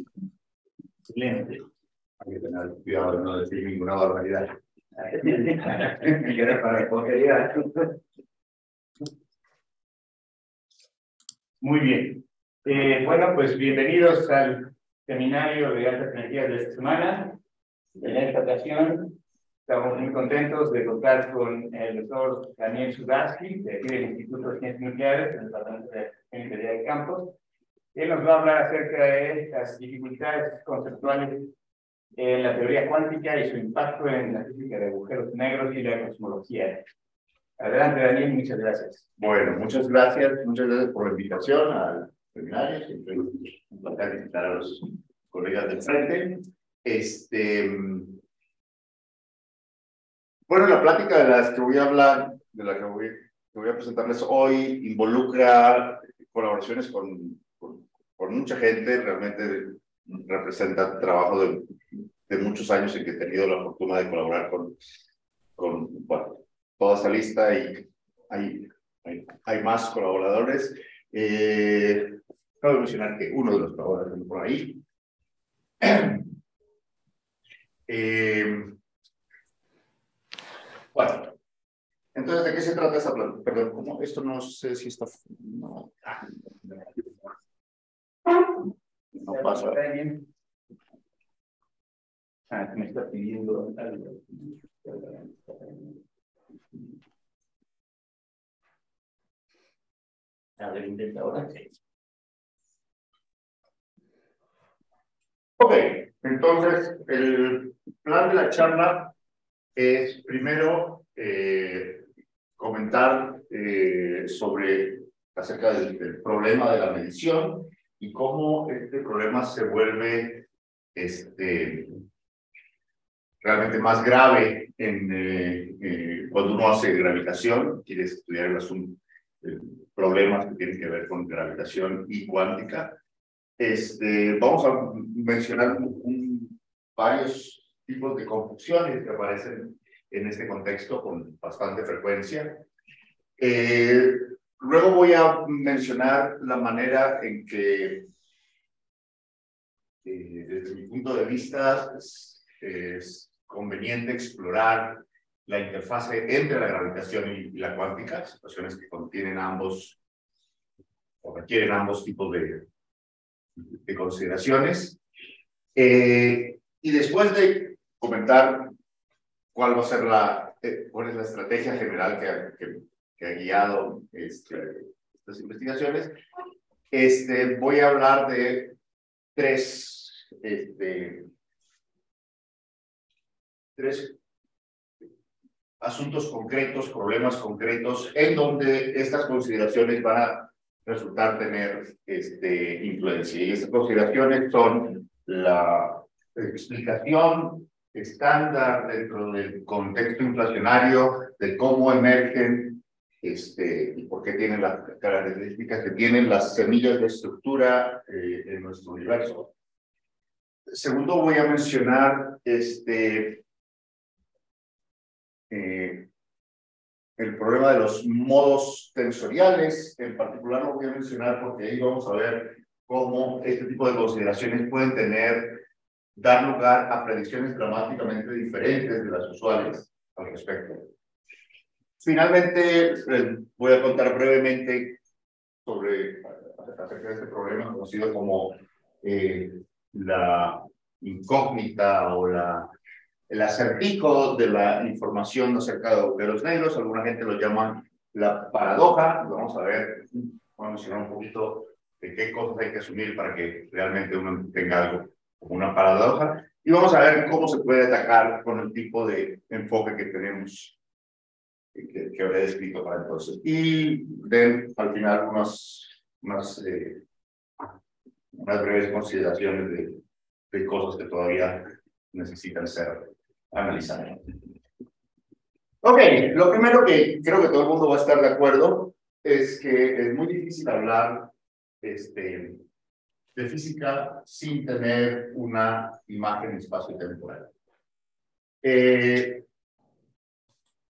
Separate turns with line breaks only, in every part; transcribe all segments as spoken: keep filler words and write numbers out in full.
Excelente.
Hay que tener cuidado de no decir ninguna barbaridad.
Para porquería. Muy bien. Eh, bueno, pues bienvenidos al seminario de altas energías de esta semana. En esta ocasión estamos muy contentos de contar con el doctor Daniel Sudarsky, de aquí del Instituto de Ciencias Nucleares, del Departamento de Ingeniería de Campos. Él nos va a hablar acerca de las dificultades conceptuales en la teoría cuántica y su impacto en la física de agujeros negros y la cosmología. Adelante, Daniel, muchas gracias.
Bueno, muchas gracias, muchas gracias por la invitación al seminario. Siempre es un placer visitar a los colegas del frente. Este, bueno, la plática de las que voy a hablar, de la que voy, que voy a presentarles hoy, involucra colaboraciones con, con, con mucha gente. Realmente representa trabajo de, de muchos años en que he tenido la fortuna de colaborar con, con bueno, toda esa lista y hay, hay, hay más colaboradores. Eh, Cabe mencionar que uno de los colaboradores por ahí. Eh, bueno, entonces, ¿de qué se trata esta planta? Perdón, ¿cómo? Esto no sé si está... No, no pasa.
Ah, me está pidiendo algo. A ver, intenta ahora.
Ok, entonces, el plan de la charla es primero eh, comentar eh, sobre acerca del, del problema de la medición y cómo este problema se vuelve este, realmente más grave en, eh, eh, cuando uno hace gravitación, quiere estudiar el asunto, eh, problemas que tienen que ver con gravitación y cuántica. Este, vamos a mencionar un, un, varios tipos de confusiones que aparecen en este contexto con bastante frecuencia. Eh, luego voy a mencionar la manera en que, eh, desde mi punto de vista, es, es conveniente explorar la interfase entre la gravitación y, y la cuántica, situaciones que contienen ambos o requieren ambos tipos de, de consideraciones. Eh, y después de comentar cuál va a ser la, eh, cuál es la estrategia general que ha, que, que ha guiado este, estas investigaciones, este, voy a hablar de tres, este, tres asuntos concretos, problemas concretos, en donde estas consideraciones van a resultar tener este, influencia. Y estas consideraciones son la explicación estándar dentro del contexto inflacionario de cómo emergen este, y por qué tienen las características que tienen las semillas de estructura eh, en nuestro universo. Segundo, voy a mencionar este, eh, el problema de los modos tensoriales. En particular lo voy a mencionar porque ahí vamos a ver cómo este tipo de consideraciones pueden tener, dar lugar a predicciones dramáticamente diferentes de las usuales al respecto. Finalmente, eh, voy a contar brevemente sobre acerca de este problema conocido como eh, la incógnita o la, el acertijo de la información acerca de agujeros negros. Alguna gente lo llama la paradoja. Vamos a ver, vamos a mencionar un poquito de qué cosas hay que asumir para que realmente uno tenga algo como una paradoja. Y vamos a ver cómo se puede atacar con el tipo de enfoque que tenemos, que, que habré descrito para entonces. Y de, al final unas, unas, eh, unas breves consideraciones de, de cosas que todavía necesitan ser analizadas. Ok, lo primero que creo que todo el mundo va a estar de acuerdo es que es muy difícil hablar este, de física sin tener una imagen espacio-temporal. Eh,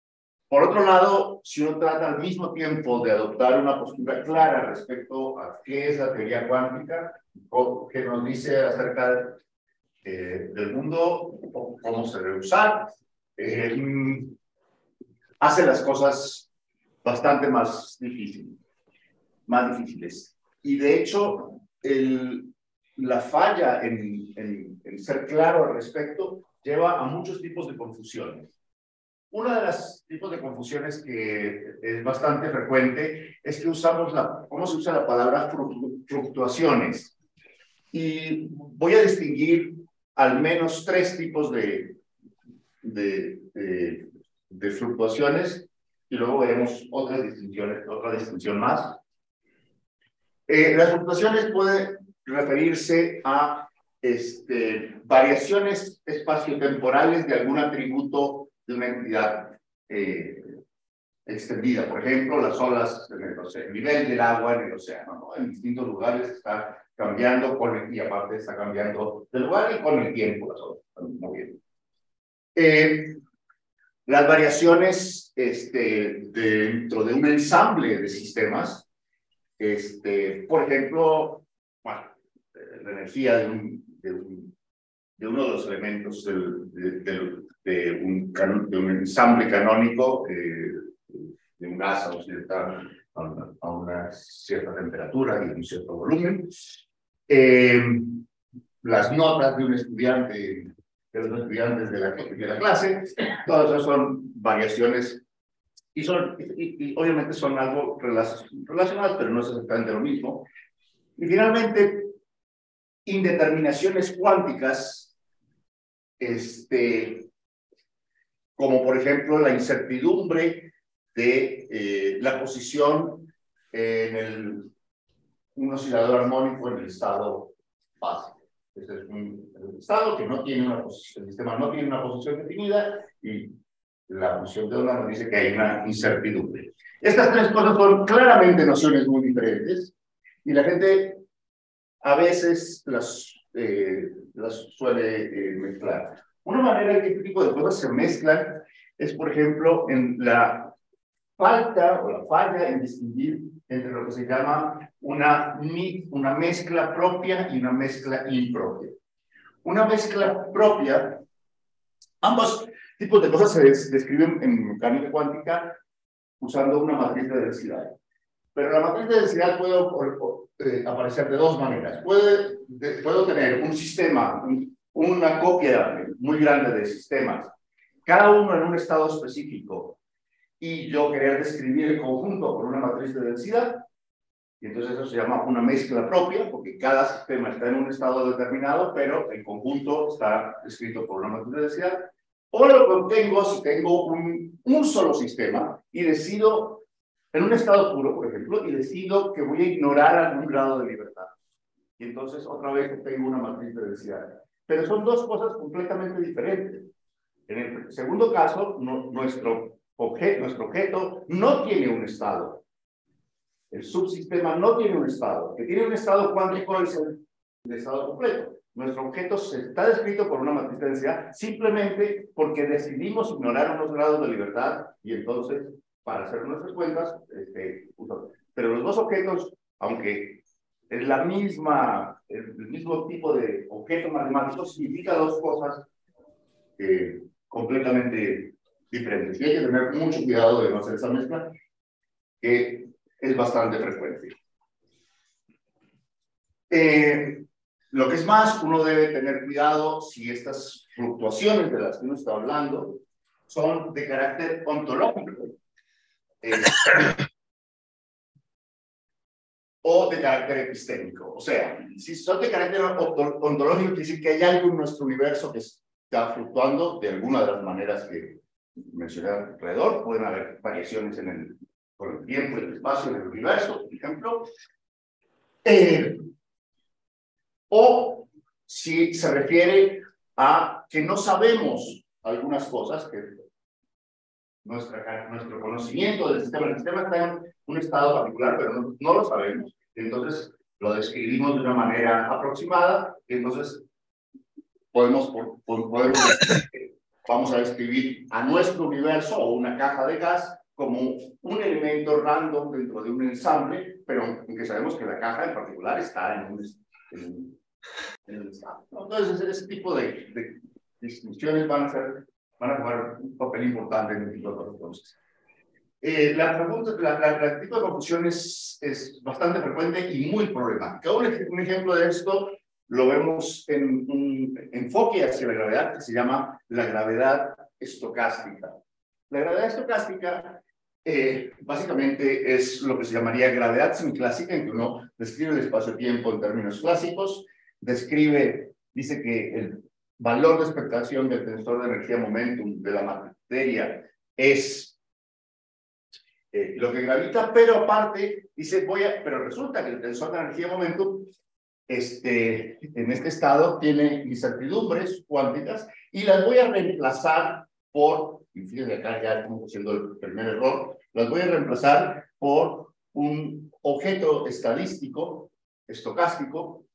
Por otro lado, si uno trata al mismo tiempo de adoptar una postura clara respecto a qué es la teoría cuántica, o qué nos dice acerca eh, del mundo, o cómo se debe usar, eh, hace las cosas bastante más difíciles, más difíciles. Y de hecho, el, la falla en, en, en ser claro al respecto lleva a muchos tipos de confusiones. Uno de los tipos de confusiones que es bastante frecuente es que usamos la, ¿cómo se usa la palabra fluctuaciones? Y voy a distinguir al menos tres tipos de, de, de, de fluctuaciones y luego veremos otras distinciones, otra distinción más. Eh, las fluctuaciones pueden referirse a este, variaciones espaciotemporales de algún atributo de una entidad eh, extendida. Por ejemplo, las olas en el océano, el nivel del agua en el océano, ¿no? En distintos lugares está cambiando con el, y aparte está cambiando de lugar y con el tiempo las olas están moviendo. Eh, las variaciones este, dentro de un ensamble de sistemas, este, por ejemplo, bueno, la energía de un, de un de uno de los elementos del, de, de, de, un, de un ensamble canónico, eh, de un gas a, un cierta, a, una, a una cierta temperatura y un cierto volumen. Eh, las notas de un estudiante, de los estudiantes de la, de la clase, todas esas son variaciones y, son, y, y obviamente son algo relacionadas, pero no es exactamente lo mismo. Y finalmente, indeterminaciones cuánticas, este, como por ejemplo la incertidumbre de eh, la posición en el, un oscilador armónico en el estado básico. Este es un, un estado que no tiene una posición, el sistema no tiene una posición definida y la función de onda nos dice que hay una incertidumbre. Estas tres cosas son claramente nociones muy diferentes y la gente a veces las, eh, las suele eh, mezclar. Una manera en que este tipo de cosas se mezclan es, por ejemplo, en la falta o la falla en distinguir entre lo que se llama una, una mezcla propia y una mezcla impropia. Una mezcla propia, ambos tipos de cosas se describen en mecánica cuántica usando una matriz de densidad. Pero la matriz de densidad puede eh, aparecer de dos maneras. Puede, de, puedo tener un sistema, un, una copia muy grande de sistemas, cada uno en un estado específico, y yo querer describir el conjunto por una matriz de densidad, y entonces eso se llama una mezcla propia, porque cada sistema está en un estado determinado, pero el conjunto está descrito por una matriz de densidad. O lo que obtengo si tengo un, un solo sistema y decido en un estado puro, por ejemplo, y decido que voy a ignorar algún grado de libertad. Y entonces otra vez tengo una matriz de densidad. Pero son dos cosas completamente diferentes. En el segundo caso, no, nuestro, objeto, nuestro objeto no tiene un estado. El subsistema no tiene un estado. El que tiene un estado cuántico es el, el estado completo. Nuestro objeto se está descrito por una matriz de densidad simplemente porque decidimos ignorar unos grados de libertad y entonces para hacer nuestras cuentas, este, pero los dos objetos, aunque es la misma, el mismo tipo de objeto matemático, significa dos cosas eh, completamente diferentes. Y hay que tener mucho cuidado de no hacer esa mezcla, que es bastante frecuente. Eh, lo que es más, uno debe tener cuidado si estas fluctuaciones de las que uno está hablando son de carácter ontológico. Eh, o de carácter epistémico. O sea, si son de carácter ontológico, quiere decir que hay algo en nuestro universo que está fluctuando de alguna de las maneras que mencioné alrededor. Pueden haber variaciones en el, con el tiempo, el espacio, en el universo, por ejemplo. Eh, o si se refiere a que no sabemos algunas cosas, que Nuestra, nuestro conocimiento del sistema, el sistema está en un estado particular, pero no, no lo sabemos. Entonces, lo describimos de una manera aproximada, y entonces podemos, podemos vamos a describir a nuestro universo o una caja de gas como un elemento random dentro de un ensamble, pero aunque sabemos que la caja en particular está en un, en un, en un estado. Entonces, ese tipo de, de distinciones van a, ser, van a jugar un papel importante en el tipo de entonces. Eh, la, pregunta, la, la, la tipo de confusión es, es bastante frecuente y muy problemática. Un, un ejemplo de esto lo vemos en un enfoque hacia la gravedad que se llama la gravedad estocástica. La gravedad estocástica eh, básicamente es lo que se llamaría gravedad semiclásica, en que uno describe el espacio-tiempo en términos clásicos, describe, dice que el valor de expectación del tensor de energía-momentum de la materia es eh, lo que gravita, pero aparte dice, voy a, pero resulta que el tensor de energía-momentum este, en este estado tiene incertidumbres cuánticas y las voy a reemplazar por, y fíjense acá ya estamos haciendo el primer error, las voy a reemplazar por un objeto estadístico, estocástico,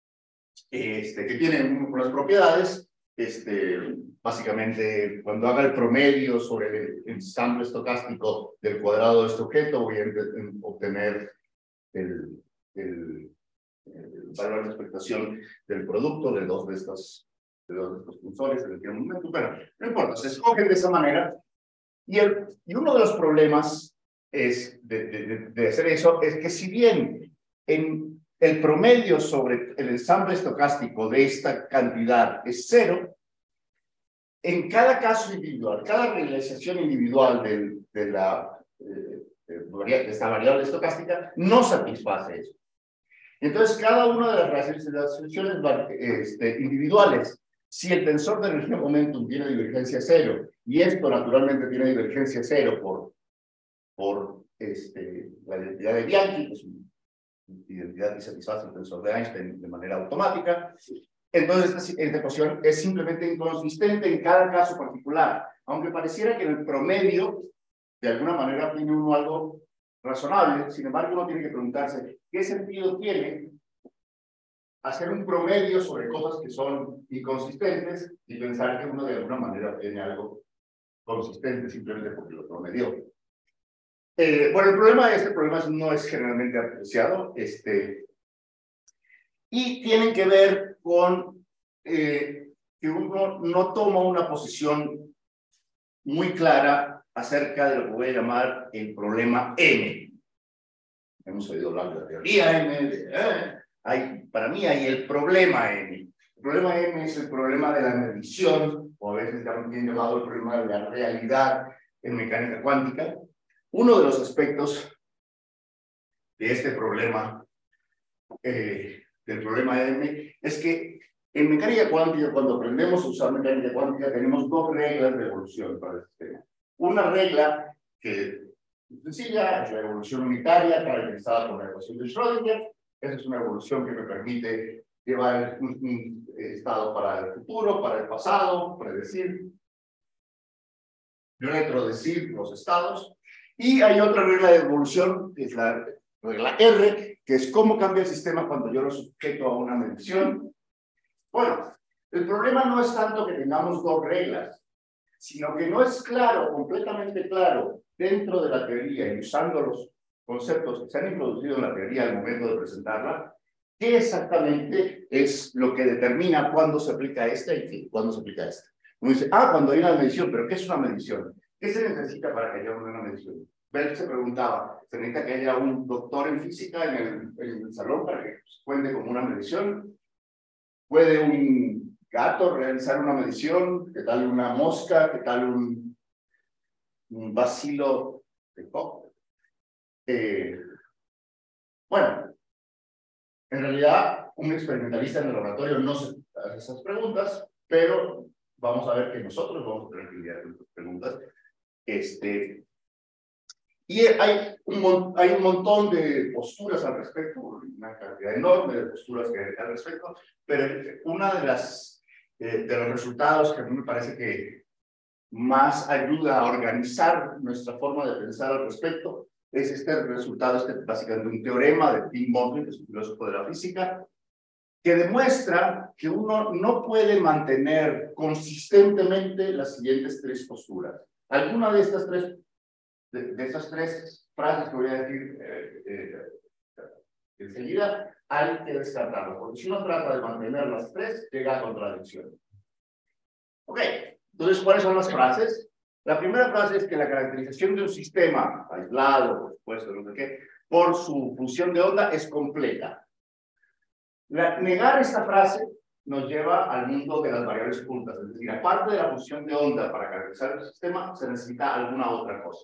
este, que tiene unas propiedades, este, básicamente cuando haga el promedio sobre el ensamble estocástico del cuadrado de este objeto, voy a obtener el, el el valor de expectación del producto de dos de estos, de dos de estos funciones en el momento, pero no importa, se escogen de esa manera. Y, el, y uno de los problemas es de, de, de hacer eso es que si bien en el promedio sobre el ensamble estocástico de esta cantidad es cero, en cada caso individual, cada realización individual de, de, la, eh, de esta variable estocástica no satisface eso. Entonces, cada una de las realizaciones este, individuales, si el tensor de energía momentum tiene divergencia cero, y esto naturalmente tiene divergencia cero por, por este, la identidad de Bianchi, que es una identidad que satisface el tensor de Einstein de manera automática, entonces esta ecuación es simplemente inconsistente en cada caso particular, aunque pareciera que en el promedio, de alguna manera, tiene uno algo razonable. Sin embargo, uno tiene que preguntarse qué sentido tiene hacer un promedio sobre cosas que son inconsistentes y pensar que uno de alguna manera tiene algo consistente simplemente porque lo promedió. Eh, bueno, el problema de este problema no es generalmente apreciado, este, y tienen que ver con eh, que uno no toma una posición muy clara acerca de lo que voy a llamar el problema M. Hemos oído hablar de la teoría M, de, eh, hay, para mí hay el problema M. El problema M es el problema de la medición, o a veces también llamado el problema de la realidad en mecánica cuántica. Uno de los aspectos de este problema, eh, del problema M, es que en mecánica cuántica, cuando aprendemos a usar mecánica cuántica, tenemos dos reglas de evolución para el sistema. Una regla que es sencilla, es la evolución unitaria caracterizada por la ecuación de Schrödinger. Esa es una evolución que me permite llevar un, un estado para el futuro, para el pasado, predecir, retrodecir los estados. Y hay otra regla de evolución, que es la regla R, que es cómo cambia el sistema cuando yo lo sujeto a una medición. Bueno, el problema no es tanto que tengamos dos reglas, sino que no es claro, completamente claro, dentro de la teoría y usando los conceptos que se han introducido en la teoría al momento de presentarla, qué exactamente es lo que determina cuándo se aplica esta y cuándo se aplica esta. Uno dice, ah, cuando hay una medición, pero ¿qué es una medición? ¿Qué se necesita para que haya una medición? Bell se preguntaba, ¿se necesita que haya un doctor en física en el, en el salón para que cuente como una medición? ¿Puede un gato realizar una medición? ¿Qué tal una mosca? ¿Qué tal un, un bacilo de Koch? Eh, bueno, en realidad, un experimentalista en el laboratorio no se hace esas preguntas, pero vamos a ver que nosotros vamos a tener que lidiar con estas preguntas. Este, y hay un, hay un montón de posturas al respecto, una cantidad enorme de posturas que hay al respecto, pero una de las eh, de los resultados que a mí me parece que más ayuda a organizar nuestra forma de pensar al respecto es este resultado, este básicamente un teorema de Tim Monty, que es un filósofo de la física, que demuestra que uno no puede mantener consistentemente las siguientes tres posturas. Alguna de estas tres, de, de estas tres frases que voy a decir eh, eh, enseguida, hay que descartarlo, porque si uno trata de mantener las tres, llega a contradicción. Ok, entonces, ¿cuáles son las frases? La primera frase es que la caracterización de un sistema aislado, por supuesto, no sé qué, por su función de onda es completa. La, negar esta frase nos lleva al mundo de las variables juntas, es decir, aparte de la función de onda para caracterizar el sistema, se necesita alguna otra cosa.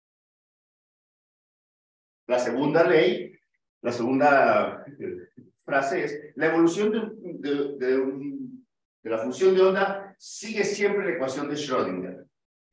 La segunda ley, la segunda frase es, la evolución de, de, de, un, de la función de onda sigue siempre la ecuación de Schrödinger.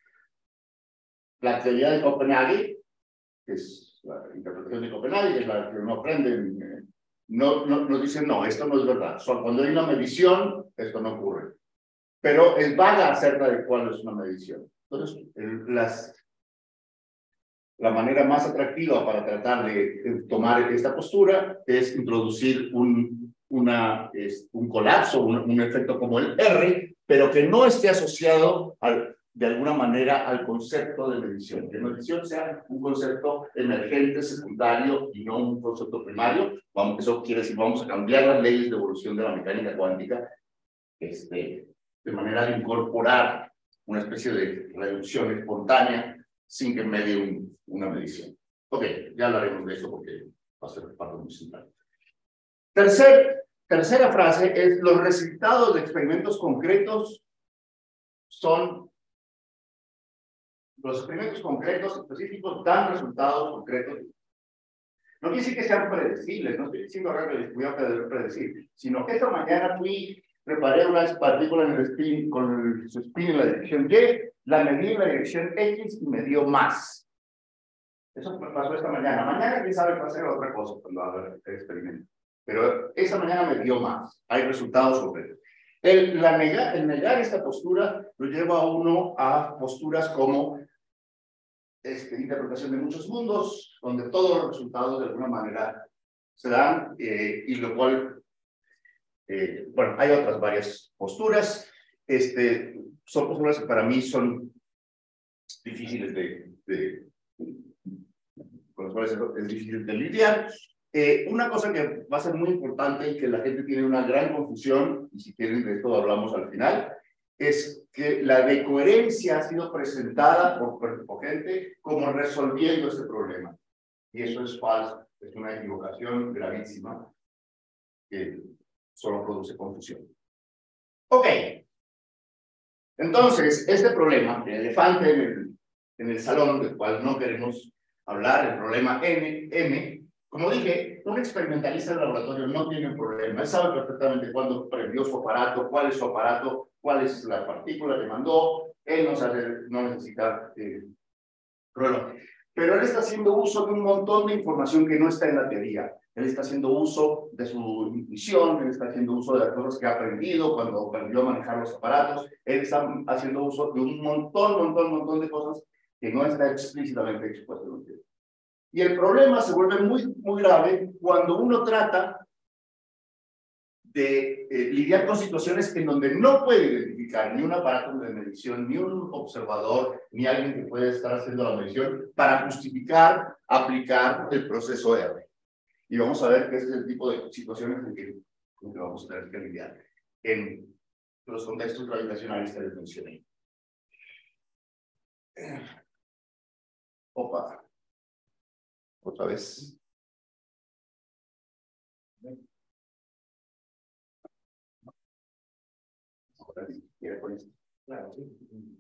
La teoría de Copenhague, que es la interpretación de Copenhague, que es la que no aprenden, no, no, nos dicen, no, esto no es verdad. Solo cuando hay una medición, esto no ocurre. Pero es vaga acerca de cuál es una medición. Entonces, el, las, la manera más atractiva para tratar de, de tomar esta postura es introducir un, una, es, un colapso, un, un efecto como el R, pero que no esté asociado al, de alguna manera al concepto de medición. Que medición sea un concepto emergente, secundario y no un concepto primario. Vamos, eso quiere decir, vamos a cambiar las leyes de evolución de la mecánica cuántica este, de manera de incorporar una especie de reducción espontánea sin que medie un, una medición. Ok, ya hablaremos de eso porque va a ser parte muy central. Tercer, tercera frase es: los resultados de experimentos concretos son, los experimentos concretos específicos dan resultados concretos. No quiere decir que sean predecibles, no estoy diciendo que voy a predecir, sino que esta mañana fui, preparé unas partículas en el spin, con el, su spin en la dirección Y, la medí en la dirección X y me dio más. Eso pasó esta mañana. Mañana quién sabe qué hacer otra cosa cuando haga el experimento. Pero esa mañana me dio más. Hay resultados concretos. El, la negar, el negar esta postura lo lleva a uno a posturas como este, interpretación de muchos mundos, donde todos los resultados de alguna manera se dan, eh, y lo cual, eh, bueno, hay otras varias posturas. Este, son posturas que para mí son difíciles de, de con las cuales es, es difícil de lidiar. Eh, una cosa que va a ser muy importante y que la gente tiene una gran confusión, y si quieren de esto hablamos al final, es que la decoherencia ha sido presentada por, por gente como resolviendo este problema. Y eso es falso, es una equivocación gravísima que solo produce confusión. Ok. Entonces, este problema, el elefante en el, en el salón, del cual no queremos hablar, el problema N, M, como dije, un experimentalista del laboratorio no tiene un problema. Él sabe perfectamente cuándo prendió su aparato, cuál es su aparato, cuál es la partícula que mandó. Él no, sabe, no necesita eh, reloj. Pero él está haciendo uso de un montón de información que no está en la teoría. Él está haciendo uso de su intuición, él está haciendo uso de las cosas que ha aprendido cuando aprendió a manejar los aparatos. Él está haciendo uso de un montón, montón, montón de cosas que no está explícitamente expuesto en la teoría. Y el problema se vuelve muy, muy grave cuando uno trata de eh, lidiar con situaciones en donde no puede identificar ni un aparato de medición, ni un observador, ni alguien que puede estar haciendo la medición para justificar, aplicar el proceso R. Y vamos a ver que ese es el tipo de situaciones en que, en que vamos a tener que lidiar en los contextos gravitacionales que les mencioné. Opa. Otra vez. ¿Quiere poner esto? Claro, sí.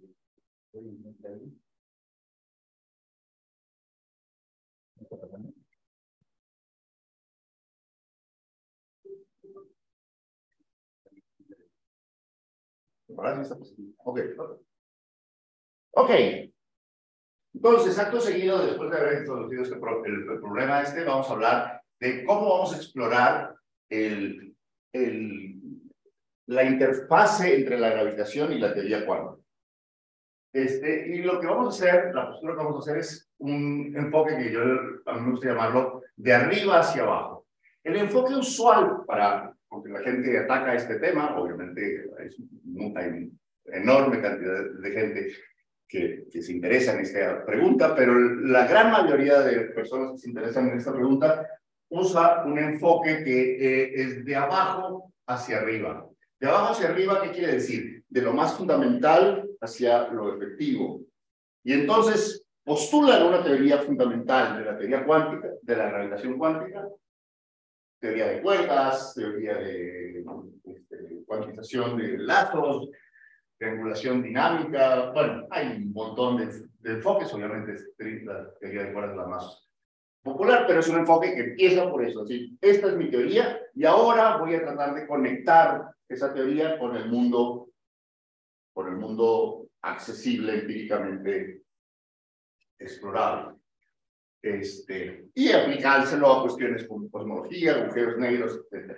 Ok. Ok. Entonces, acto seguido, después de haber introducido este pro el, el problema este, vamos a hablar de cómo vamos a explorar el, el, la interfase entre la gravitación y la teoría cuántica. Este, y lo que vamos a hacer, la postura que vamos a hacer es un enfoque que yo a mí me gusta llamarlo de arriba hacia abajo. El enfoque usual para aunque la gente ataca este tema, obviamente es, hay enorme cantidad de gente que, que se interesa en esta pregunta, pero la gran mayoría de personas que se interesan en esta pregunta usa un enfoque que eh, es de abajo hacia arriba. De abajo hacia arriba, ¿qué quiere decir? De lo más fundamental hacia lo efectivo. Y entonces postulan una teoría fundamental de la teoría cuántica, de la gravitación cuántica, teoría de cuerdas, teoría de este, cuantización de lazos, triangulación dinámica. Bueno, hay un montón de, de enfoques, obviamente la teoría de cuerdas es la más popular, pero es un enfoque que empieza por eso. ¿Sí? Esta es mi teoría y ahora voy a tratar de conectar esa teoría con el mundo, con el mundo accesible, empíricamente explorable. Este, y aplicárselo a cuestiones como cosmología, agujeros negros, etcétera.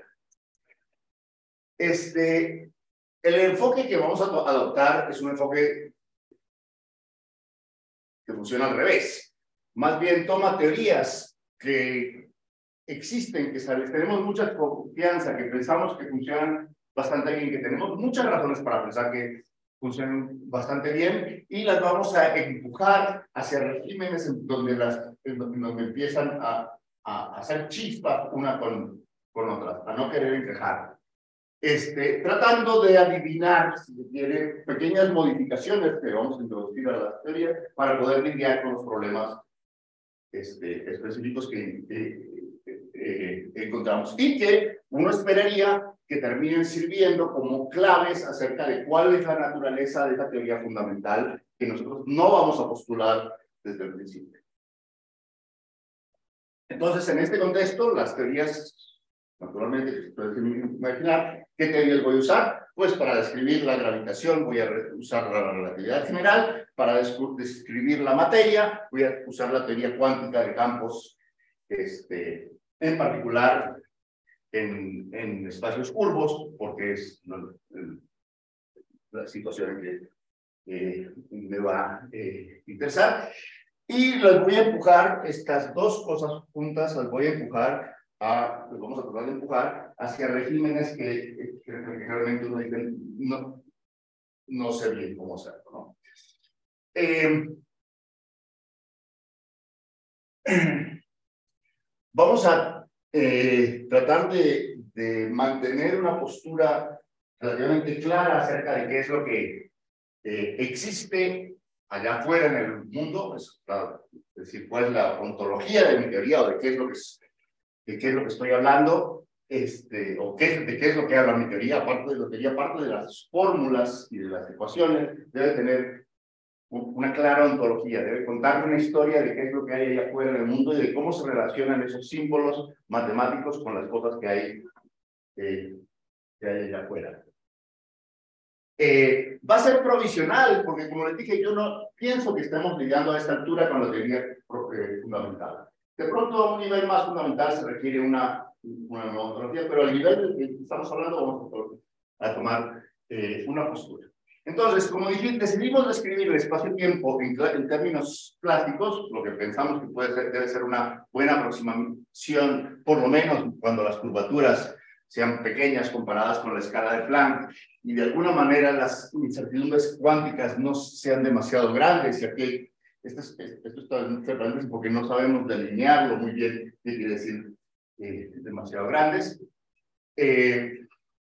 Este, el enfoque que vamos a adoptar es un enfoque que funciona al revés. Más bien toma teorías que existen, que sabes, tenemos mucha confianza, que pensamos que funcionan bastante bien, que tenemos muchas razones para pensar que funcionan bastante bien, y las vamos a empujar hacia regímenes en donde, las, en donde empiezan a, a hacer chispas una con, con otras, a no querer encajar. Este, tratando de adivinar, si se quiere, pequeñas modificaciones que vamos a introducir a la teoría para poder lidiar con los problemas este, específicos que, que eh, encontramos y que uno esperaría que terminen sirviendo como claves acerca de cuál es la naturaleza de esta teoría fundamental que nosotros no vamos a postular desde el principio. Entonces, en este contexto, las teorías, naturalmente, pueden imaginar, ¿qué teorías voy a usar? Pues para describir la gravitación voy a usar la relatividad general, para describir la materia voy a usar la teoría cuántica de campos, este, en particular en, en espacios curvos, porque es no, la situación en que eh, me va a eh, interesar. Y las voy a empujar, estas dos cosas juntas, las voy a empujar, a, las vamos a tratar de empujar hacia regímenes que, que, que realmente uno dice, no, no sé bien cómo hacerlo, ¿no? Eh, vamos a eh, tratar de, de mantener una postura relativamente clara acerca de qué es lo que eh, existe allá afuera en el mundo, es, claro, es decir, cuál es la ontología de mi teoría o de qué es lo que, es, de qué es lo que estoy hablando, este, o qué, de qué es lo que habla mi teoría, aparte de la teoría, aparte de las fórmulas y de las ecuaciones, debe tener una clara ontología, debe contar una historia de qué es lo que hay allá afuera en el mundo y de cómo se relacionan esos símbolos matemáticos con las cosas que hay, eh, que hay allá afuera. Eh, va a ser provisional, porque como les dije, yo no pienso que estemos lidiando a esta altura con la teoría eh, fundamental. De pronto, a un nivel más fundamental se requiere una, una nueva ontología, pero al nivel del que estamos hablando vamos a, a tomar eh, una postura. Entonces, como dije, decidimos describir el espacio-tiempo en, en términos clásicos, lo que pensamos que puede ser, debe ser una buena aproximación, por lo menos cuando las curvaturas sean pequeñas comparadas con la escala de Planck, y de alguna manera las incertidumbres cuánticas no sean demasiado grandes, y aquí esto, es, esto está en paréntesis porque no sabemos delinearlo muy bien, qué quiere decir eh, demasiado grandes. Eh,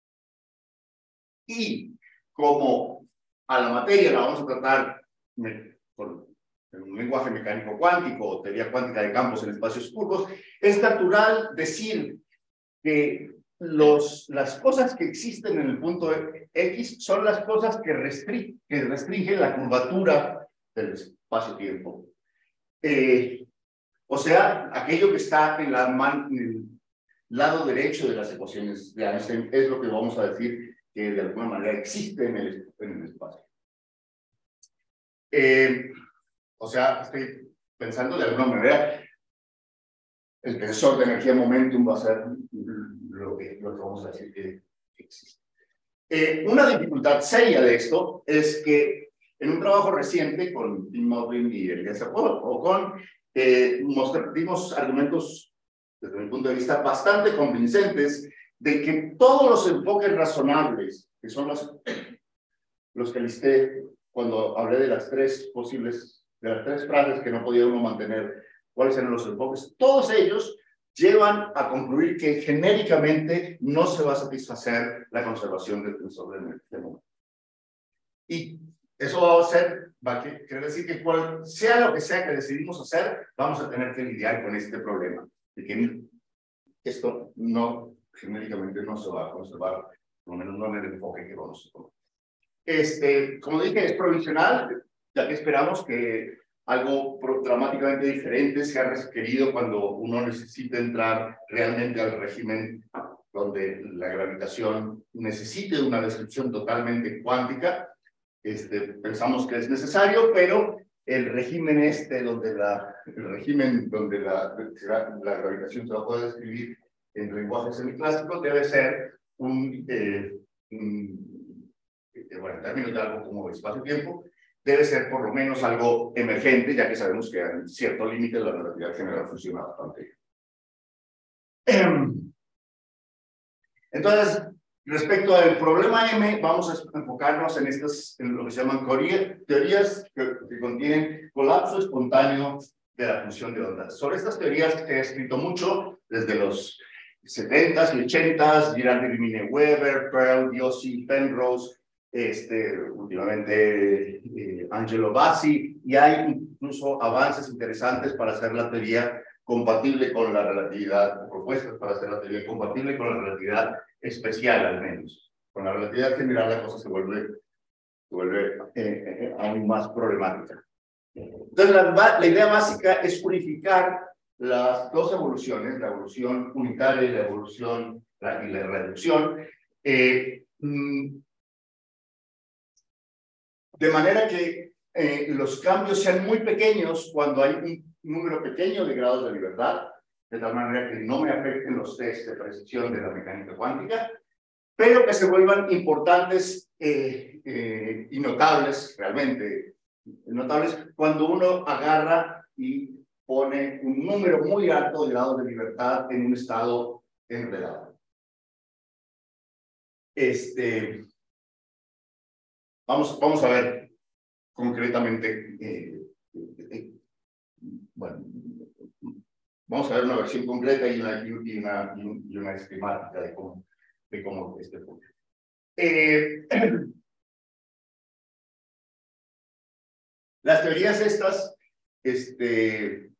y como a la materia la vamos a tratar me, por un lenguaje mecánico cuántico o teoría cuántica de campos en espacios curvos, es natural decir que Los, las cosas que existen en el punto X son las cosas que, restring, que restringen la curvatura del espacio-tiempo. Eh, o sea, aquello que está en, la man, en el lado derecho de las ecuaciones de Einstein es lo que vamos a decir que de alguna manera existe en el, en el espacio. Eh, o sea, estoy pensando de alguna manera, el tensor de energía momentum va a ser lo que, lo que vamos a decir que existe. Eh, una dificultad seria de esto es que en un trabajo reciente con Tim Modlin y Eliezer Ocon, eh, dimos argumentos desde mi punto de vista bastante convincentes de que todos los enfoques razonables, que son los, los que listé cuando hablé de las tres posibles, de las tres frases que no podía uno mantener, cuáles eran los enfoques, todos ellos llevan a concluir que genéricamente no se va a satisfacer la conservación del tensor de energía. Y eso va a ser, va a quiere decir que cual sea lo que sea que decidimos hacer, vamos a tener que lidiar con este problema, de que esto no, genéricamente no se va a conservar, por lo menos no en el enfoque que vamos a tomar. Este, como dije, es provisional, ya que esperamos que algo dramáticamente diferente sea requerido cuando uno necesite entrar realmente al régimen donde la gravitación necesite una descripción totalmente cuántica. Este, pensamos que es necesario, pero el régimen este, donde la, el régimen donde la, la, la gravitación se va a poder describir en lenguaje semiclásico debe ser un, eh, un eh, bueno, en términos de algo como espacio-tiempo, debe ser por lo menos algo emergente, ya que sabemos que en cierto límite la relatividad general funciona bastante bien. Entonces, respecto al problema M, vamos a enfocarnos en estas, en lo que se llaman teorías que, que contienen colapso espontáneo de la función de ondas. Sobre estas teorías he escrito mucho, desde los setentas y ochentas, Girardi, Rimini, Weber, Pearl, Yossi, Penrose, este, últimamente eh, Angelo Bassi, y hay incluso avances interesantes para hacer la teoría compatible con la relatividad, propuestas para hacer la teoría compatible con la relatividad especial, al menos. Con la relatividad general la cosa se vuelve, se vuelve eh, eh, aún más problemática. Entonces, la, la idea básica es unificar las dos evoluciones, la evolución unitaria y la evolución la, y la reducción, eh, de manera que eh, los cambios sean muy pequeños cuando hay un número pequeño de grados de libertad, de tal manera que no me afecten los tests de precisión de la mecánica cuántica, pero que se vuelvan importantes eh, eh, y notables, realmente notables, cuando uno agarra y pone un número muy alto de grados de libertad en un estado enredado. Este, vamos, vamos a ver concretamente, eh, eh, bueno, vamos a ver una versión concreta y una, y una, y una esquemática de cómo, de cómo este punto. Eh, las teorías estas, este,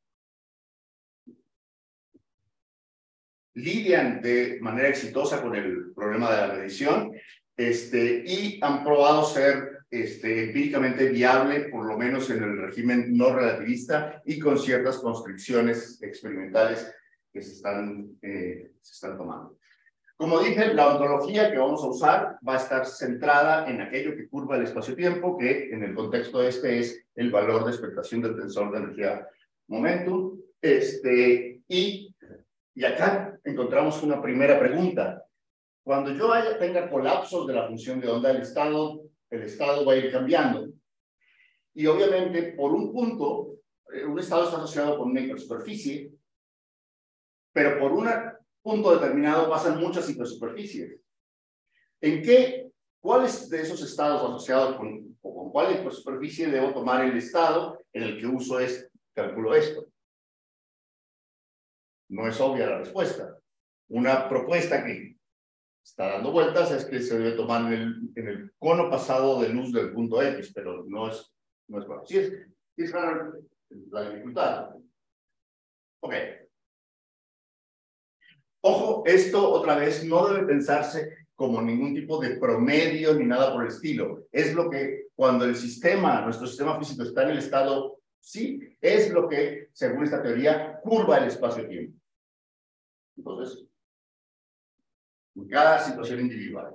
lidian de manera exitosa con el problema de la medición, este, y han probado ser este, empíricamente viable, por lo menos en el régimen no relativista y con ciertas constricciones experimentales que se están, eh, se están tomando. Como dije, la ontología que vamos a usar va a estar centrada en aquello que curva el espacio-tiempo, que en el contexto este es el valor de expectación del tensor de energía momentum. Este, y, y acá encontramos una primera pregunta. Cuando yo haya, tenga colapsos de la función de onda, el estado, el estado va a ir cambiando. Y obviamente, por un punto, un estado está asociado con una hipersuperficie, pero por un punto determinado pasan muchas hipersuperficies. ¿En qué, cuáles de esos estados asociados con, o con cuál hipersuperficie debo tomar el estado en el que uso este, calculo esto? No es obvia la respuesta. Una propuesta que está dando vueltas es que se debe tomar en el, en el cono pasado de luz del punto X, pero no es, no es bueno. Sí es, sí es rara la dificultad. Ok. Ojo, esto otra vez no debe pensarse como ningún tipo de promedio ni nada por el estilo. Es lo que cuando el sistema, nuestro sistema físico está en el estado sí, es lo que, según esta teoría, curva el espacio-tiempo. Entonces, en cada situación individual.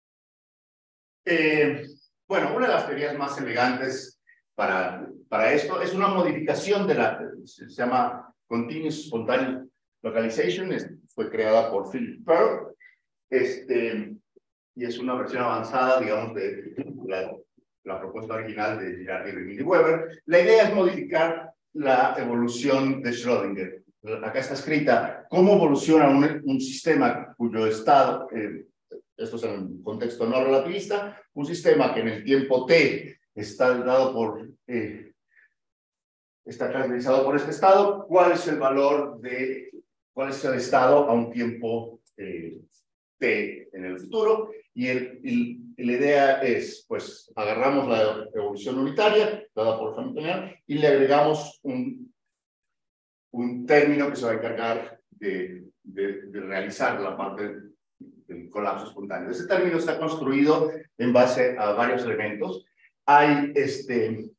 Eh, bueno, una de las teorías más elegantes para, para esto es una modificación de la, se llama Continuous Spontaneous Localization, es, fue creada por Philip Pearl, este, y es una versión avanzada, digamos, de la, la propuesta original de Girardi, Rimini y Weber. La idea es modificar la evolución de Schrödinger. acá está escrita, cómo evoluciona un, un sistema cuyo estado, eh, esto es en un contexto no relativista, un sistema que en el tiempo t está dado por, eh, está caracterizado por este estado, cuál es el valor de, cuál es el estado a un tiempo eh, t en el futuro, y, el, y, y la idea es, pues, agarramos la evolución unitaria, dada por Hamiltoniano, y le agregamos un, un término que se va a encargar de, de, de realizar la parte del colapso espontáneo. Ese término está construido en base a varios elementos. Hay este,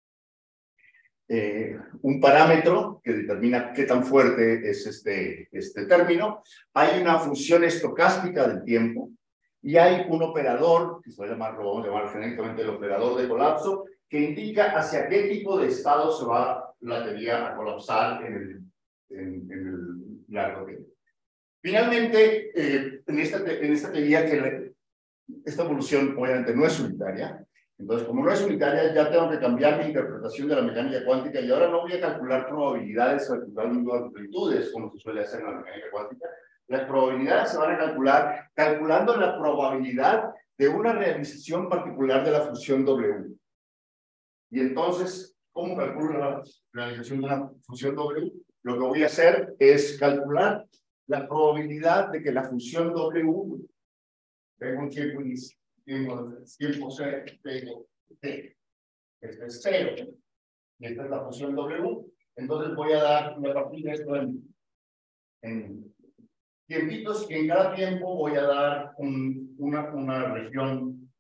eh, un parámetro que determina qué tan fuerte es este, este término. Hay una función estocástica del tiempo y hay un operador, que se va a llamar, lo vamos a llamar genéricamente el operador de colapso, que indica hacia qué tipo de estado se va la teoría a colapsar en el, en, en el largo tiempo. Finalmente, eh, en, esta, en esta teoría, que la, esta evolución obviamente no es unitaria, entonces como no es unitaria, ya tengo que cambiar mi interpretación de la mecánica cuántica y ahora no voy a calcular probabilidades o calcular amplitudes como se suele hacer en la mecánica cuántica. Las probabilidades se van a calcular calculando la probabilidad de una realización particular de la función W. Y entonces, ¿cómo calculo la realización de una función W? Lo que voy a hacer es calcular la probabilidad de que la función W tenga un tiempo inicial, tiempo cero, tengo T. Este es cero. Y esta es la función W. Entonces voy a dar, voy a partir de esto en, en tiempitos, y en cada tiempo voy a dar un, una, una región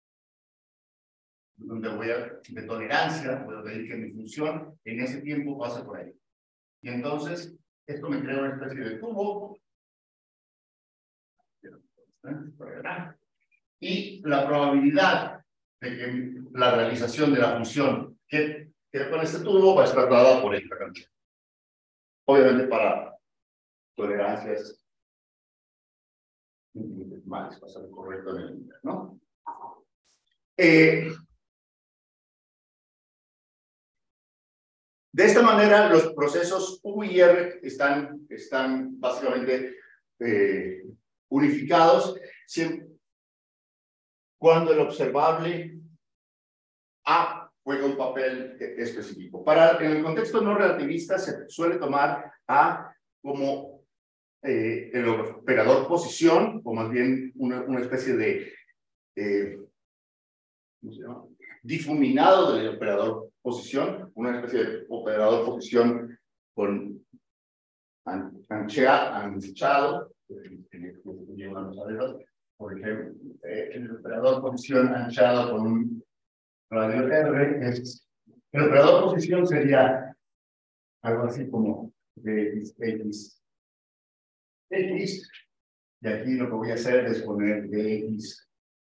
donde voy a, de tolerancia, voy a pedir que mi función en ese tiempo pase por ahí. Y entonces, esto me crea una especie de tubo. Y la probabilidad de que la realización de la función que quede con este tubo va a estar dada por esta cantidad. Obviamente para tolerancias infinitesimales, para ser correcto en el número, ¿no? Eh, de esta manera, los procesos U y R están, están básicamente eh, unificados siempre, cuando el observable A juega un papel específico. Para, en el contexto no relativista se suele tomar A como eh, el operador posición, o más bien una, una especie de eh, ¿cómo se llama? Difuminado del operador posición, una especie de operador posición con anchea, anchado, por ejemplo, eh, el operador posición anchado con un radio R es, el operador posición sería algo así como de X, X, X, y aquí lo que voy a hacer es poner de X,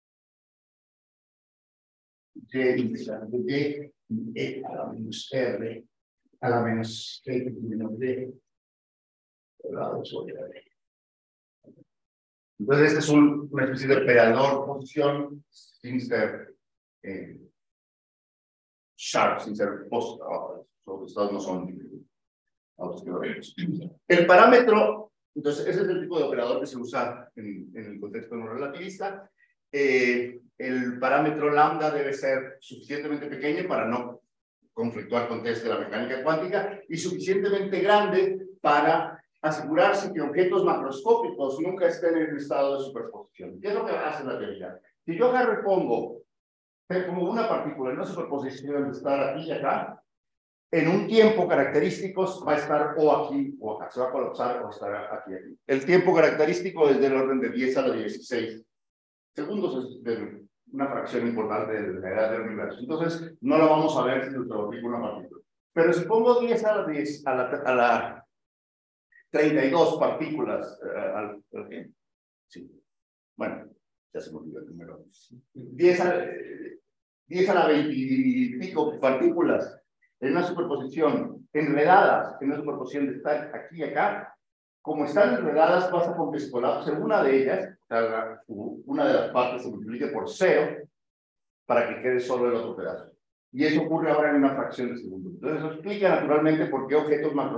Y, Y, E a la menos R, a la menos X menos D, lado sobre R. Entonces, este es un, una especie de operador posición sin ser eh, sharp, sin ser post, los estados no son autoescleróticos. El parámetro, entonces, ese es el tipo de operador que se usa en, en el contexto no relativista. Eh, el parámetro lambda debe ser suficientemente pequeño para no conflictuar con test de la mecánica cuántica y suficientemente grande para asegurarse que objetos macroscópicos nunca estén en un estado de superposición. ¿Qué es lo que hace la teoría? Si yo agarro y pongo como una partícula en una superposición de estar aquí y acá, en un tiempo característico va a estar o aquí o acá, se va a colapsar o estará aquí y aquí. El tiempo característico es del orden de diez a la dieciséis segundos, es de una fracción importante de la edad del universo. Entonces, no lo vamos a ver si se ultrafica una partícula. Pero si pongo diez a la, diez, a la, a la treinta y dos partículas, uh, al, ¿okay? Sí. Bueno, ya se me olvidó el número. diez a, diez a la veinte y pico partículas en una superposición, enredadas en una superposición de estar aquí y acá, como están enredadas, pasa con que se colapse una de ellas, una de las partes se multiplique por cero para que quede solo el otro pedazo. Y eso ocurre ahora en una fracción de segundo. Entonces, eso explica naturalmente por qué objetos macros,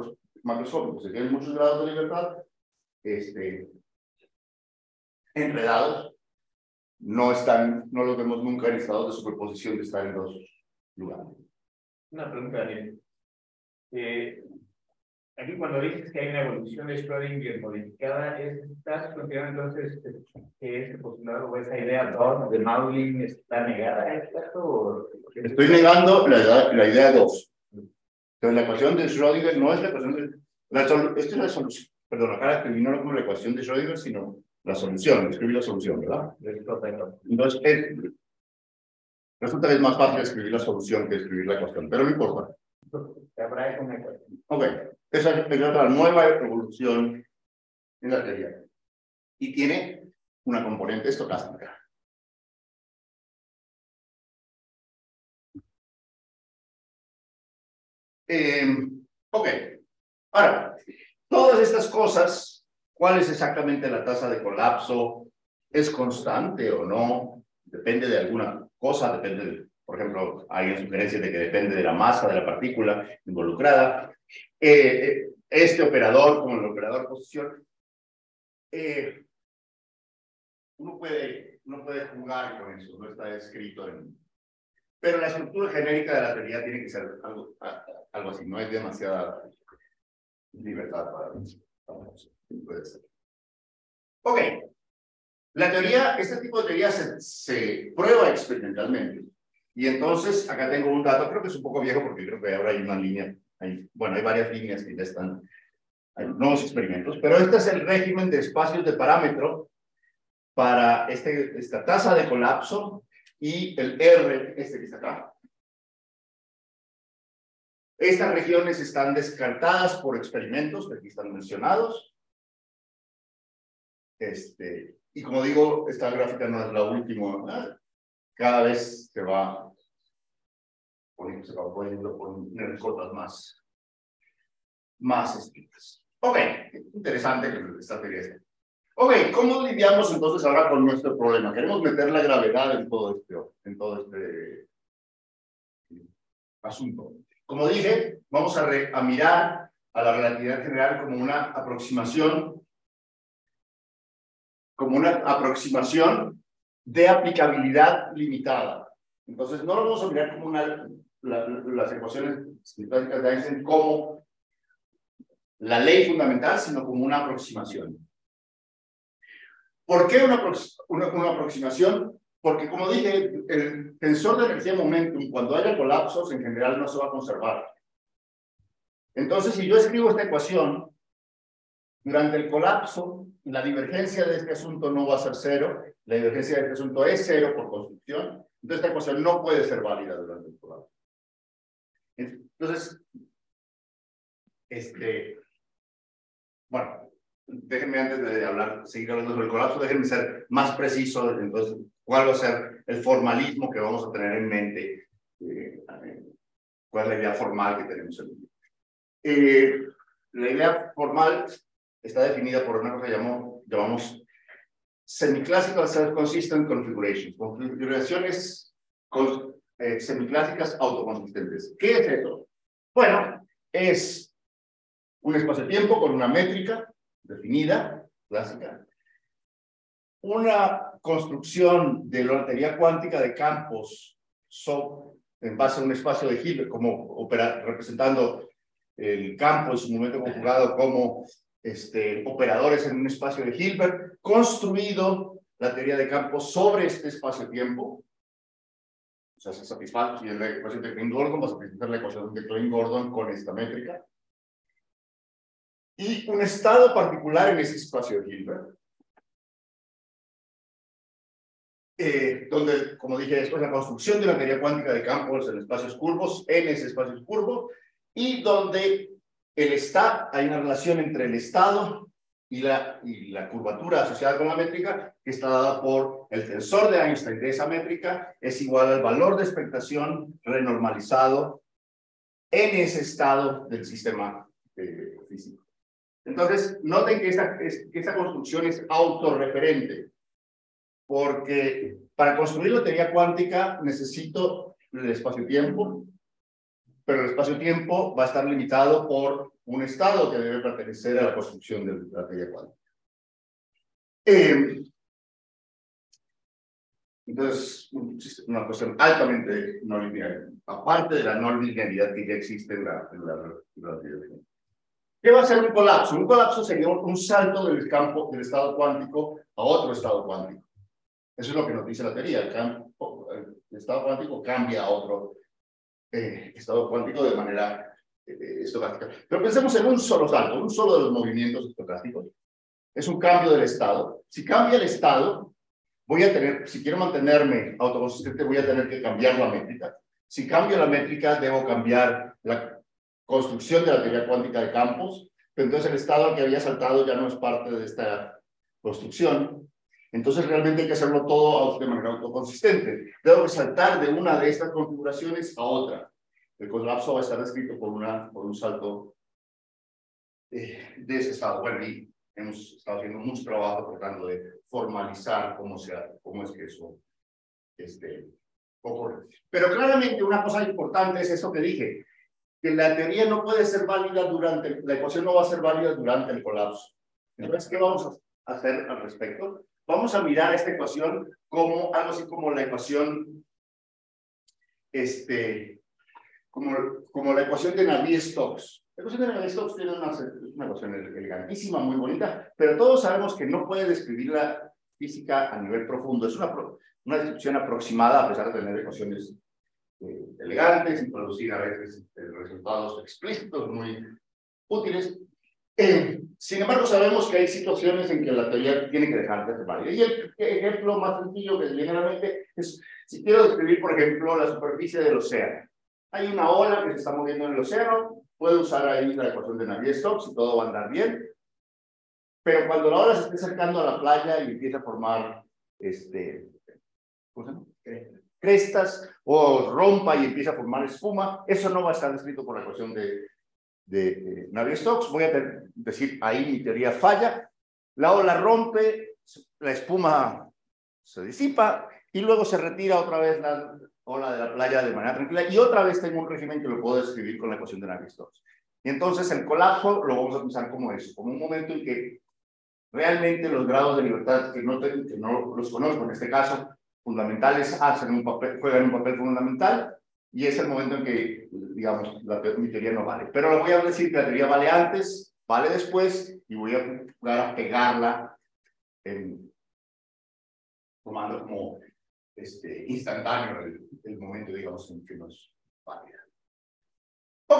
macroscópicos que tienen muchos grados de libertad, este, enredados, no están, no los vemos nunca en estados de superposición de estar en dos lugares.
Una pregunta, Daniel. Eh, aquí cuando dices que hay una evolución de Schrödinger modificada, ¿estás considerando entonces que ese postulado o esa idea de Maudlin está negada? ¿Es cierto? O...
Estoy negando la, idea, la idea dos. Entonces, la ecuación de Schrödinger no es la ecuación de... La sol, esta es la solución. Perdón, acá escribí no como la ecuación de Schrödinger, sino la solución. Escribí la solución, ¿verdad? Entonces, es, resulta que es más fácil escribir la solución que escribir la ecuación, pero no importa.
Habrá una ecuación.
Ok, esa es la nueva evolución en la teoría. Y tiene una componente estocástica. Eh, ok, ahora, todas estas cosas, ¿cuál es exactamente la tasa de colapso? ¿Es constante o no? Depende de alguna cosa, depende de, por ejemplo, hay una sugerencia de que depende de la masa de la partícula involucrada. Eh, este operador, como el operador posición, eh, uno, puede, uno puede jugar con eso, no está escrito en... Pero la estructura genérica de la teoría tiene que ser algo, algo así, no hay demasiada libertad para eso. Puede ser. Ok, la teoría, este tipo de teoría se, se prueba experimentalmente. Y entonces, acá tengo un dato, creo que es un poco viejo porque creo que ahora hay una línea, hay, bueno, hay varias líneas que ya están, hay nuevos experimentos, pero este es el régimen de espacios de parámetro para este, esta tasa de colapso y el R, este que está acá. Estas regiones están descartadas por experimentos, que aquí están mencionados. Este, y como digo, esta gráfica no es la última. Cada vez se va poniendo, se va poniendo con cosas más, más estrictas. Ok, interesante que esta teoría esté. Ok, ¿cómo lidiamos entonces ahora con nuestro problema? Queremos meter la gravedad en todo este, en todo este asunto. Como dije, vamos a, re, a mirar a la relatividad general como una aproximación, como una aproximación de aplicabilidad limitada. Entonces, no lo vamos a mirar como una, la, las ecuaciones simplificadas de Einstein como la ley fundamental, sino como una aproximación. ¿Por qué una, una, una aproximación? Porque, como dije, el tensor de energía momentum, cuando haya colapsos, en general no se va a conservar. Entonces, si yo escribo esta ecuación, durante el colapso, la divergencia de este asunto no va a ser cero, la divergencia de este asunto es cero por construcción, entonces esta ecuación no puede ser válida durante el colapso. Entonces, este, bueno, déjenme antes de hablar, seguir hablando sobre el colapso, déjenme ser más preciso, entonces, cuál va a ser el formalismo que vamos a tener en mente, eh, cuál es la idea formal que tenemos en mente. Eh, la idea formal está definida por una cosa que llamamos, llamamos Semiclassical Self-Consistent Configurations, configuraciones con, eh, semiclásicas autoconsistentes. ¿Qué es eso? Bueno, es un espacio-tiempo con una métrica definida, clásica, una construcción de la teoría cuántica de campos so, en base a un espacio de Hilbert, como opera, representando el campo en su momento conjugado como este, operadores en un espacio de Hilbert, construido la teoría de campos sobre este espacio-tiempo. O sea, se satisface la ecuación de Klein-Gordon, va a satisfacer la ecuación de Klein-Gordon con esta métrica. Y un estado particular en ese espacio de Hilbert, eh, donde, como dije, esto es la construcción de la teoría cuántica de campos en espacios curvos, en ese espacio curvo, y donde el estado, hay una relación entre el estado y la, y la curvatura asociada con la métrica, que está dada por el tensor de Einstein de esa métrica, es igual al valor de expectación renormalizado en ese estado del sistema eh, físico. Entonces, noten que esta, que esta construcción es autorreferente, porque para construir la teoría cuántica necesito el espacio-tiempo, pero el espacio-tiempo va a estar limitado por un estado que debe pertenecer a la construcción de la teoría cuántica. Eh, entonces, una cuestión altamente no lineal, aparte de la no linealidad que ya existe en la, en la, en la teoría. ¿Qué va a ser un colapso? Un colapso sería un salto del campo del estado cuántico a otro estado cuántico. Eso es lo que nos dice la teoría. El, campo, el estado cuántico cambia a otro eh, estado cuántico de manera eh, estocástica. Pero pensemos en un solo salto, un solo de los movimientos estocásticos. Es un cambio del estado. Si cambia el estado, voy a tener, si quiero mantenerme autoconsistente, voy a tener que cambiar la métrica. Si cambio la métrica, debo cambiar la construcción de la teoría cuántica de campos, pero entonces el estado al que había saltado ya no es parte de esta construcción. Entonces realmente hay que hacerlo todo de manera autoconsistente. Debo que saltar de una de estas configuraciones a otra. El colapso va a estar descrito por, una, por un salto eh, de ese estado. Bueno, y hemos estado haciendo mucho trabajo tratando de formalizar cómo, sea, cómo es que eso este, ocurre. Pero claramente una cosa importante es eso que dije, que la teoría no puede ser válida durante, la ecuación no va a ser válida durante el colapso. Entonces, ¿qué vamos a hacer al respecto? Vamos a mirar esta ecuación como algo así como la ecuación, este, como, como la ecuación de Navier-Stokes. La ecuación de Navier-Stokes tiene una, una ecuación elegantísima, muy bonita, pero todos sabemos que no puede describir la física a nivel profundo. Es una, una descripción aproximada, a pesar de tener ecuaciones eh, elegantes y producir a veces eh, resultados explícitos muy útiles. Eh, sin embargo, sabemos que hay situaciones en que la teoría tiene que dejar de ser válida. Y el ejemplo más sencillo que se viene a la mente es, si quiero describir, por ejemplo, la superficie del océano. Hay una ola que se está moviendo en el océano, puedo usar ahí la ecuación de Navier-Stokes y todo va a andar bien. Pero cuando la ola se esté acercando a la playa y empieza a formar este, ¿cómo se llama? crestas o rompa y empieza a formar espuma, eso no va a estar descrito por la ecuación de de eh, Navier-Stokes. Voy a decir, ahí mi teoría falla, la ola rompe, la espuma se disipa y luego se retira otra vez la ola de la playa de manera tranquila y otra vez tengo un régimen que lo puedo describir con la ecuación de Navier-Stokes. Y entonces el colapso lo vamos a pensar como eso, como un momento en que realmente los grados de libertad que no, tengo, que no los conozco, en este caso, fundamentales hacen un papel, juegan un papel fundamental. Y es el momento en que, digamos, la, mi teoría no vale. Pero lo voy a decir que la teoría vale antes, vale después, y voy a jugar a pegarla, en, tomando como este, instantáneo el, el momento, digamos, en que nos vale. Ok.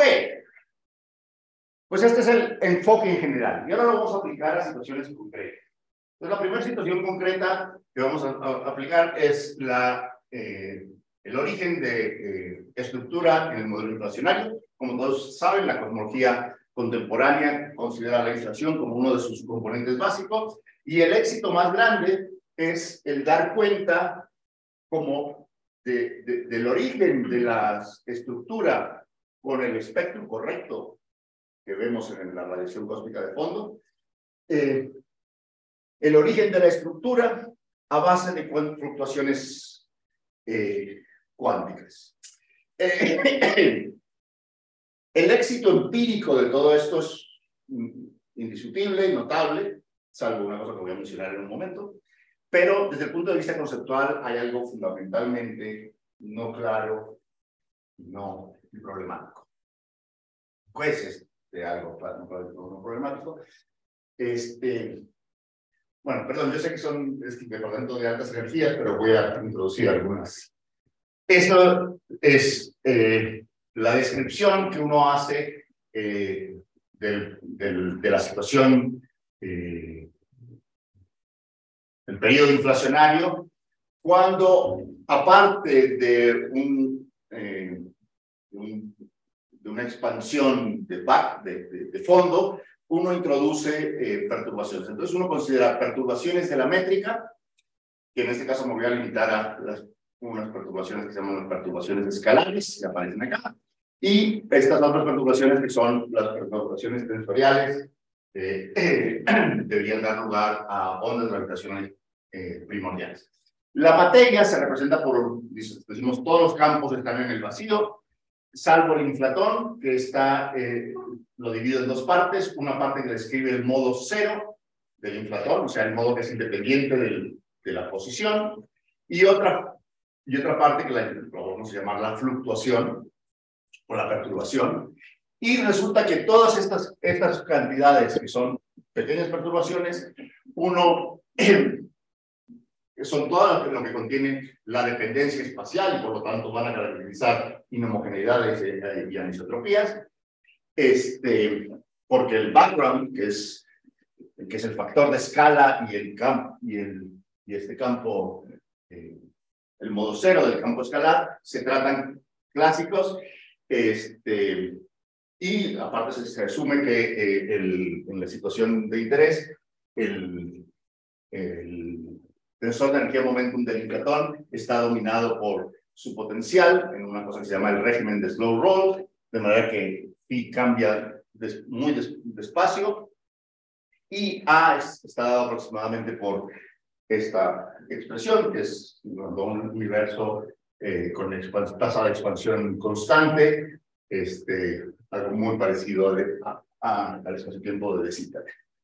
Pues este es el enfoque en general. Y ahora lo vamos a aplicar a situaciones concretas. Entonces, la primera situación concreta que vamos a, a aplicar es la... Eh, el origen de eh, estructura en el modelo inflacionario. Como todos saben, la cosmología contemporánea considera la inflación como uno de sus componentes básicos y el éxito más grande es el dar cuenta como de, de, del origen de la estructura con el espectro correcto que vemos en la radiación cósmica de fondo. Eh, el origen de la estructura a base de fluctuaciones eh, cuánticas. Eh, el éxito empírico de todo esto es indiscutible, notable, salvo una cosa que voy a mencionar en un momento, pero desde el punto de vista conceptual hay algo fundamentalmente no claro, no problemático. Jueces de algo no, no problemático. Este, bueno, perdón, yo sé que son este, departamento de altas energías, pero voy a introducir algunas. Esto es eh, la descripción que uno hace eh, del, del, de la situación eh, del periodo inflacionario, cuando, aparte de, un, eh, de, un, de una expansión de, back, de, de, de fondo, uno introduce eh, perturbaciones. Entonces uno considera perturbaciones de la métrica, que en este caso me voy a limitar a las unas perturbaciones que se llaman las perturbaciones escalares, que aparecen acá, y estas otras perturbaciones que son las perturbaciones tensoriales, eh, eh, deberían dar lugar a ondas gravitacionales eh, primordiales. La materia se representa por, decimos, todos los campos están en el vacío, salvo el inflatón, que está, eh, lo divido en dos partes, una parte que describe el modo cero del inflatón, o sea, el modo que es independiente del, de la posición, y otra, y otra parte que la, lo vamos a llamar la fluctuación, o la perturbación, y resulta que todas estas, estas cantidades, que son pequeñas perturbaciones, uno... son todas lo que contiene la dependencia espacial y por lo tanto van a caracterizar inhomogeneidades y anisotropías, este, porque el background, que es, que es el factor de escala y, el camp, y, el, y este campo, eh, el modo cero del campo escalar, se tratan clásicos, este, y aparte se, se asume que eh, el, en la situación de interés, el, el tensor de energía momentum del inflatón está dominado por su potencial en una cosa que se llama el régimen de slow roll, de manera que phi cambia des, muy des, despacio, y A es, está dado aproximadamente por esta expresión, que es un universo eh, con tasa de expansión constante, este, algo muy parecido de, a, a, al espacio-tiempo de De Sitter.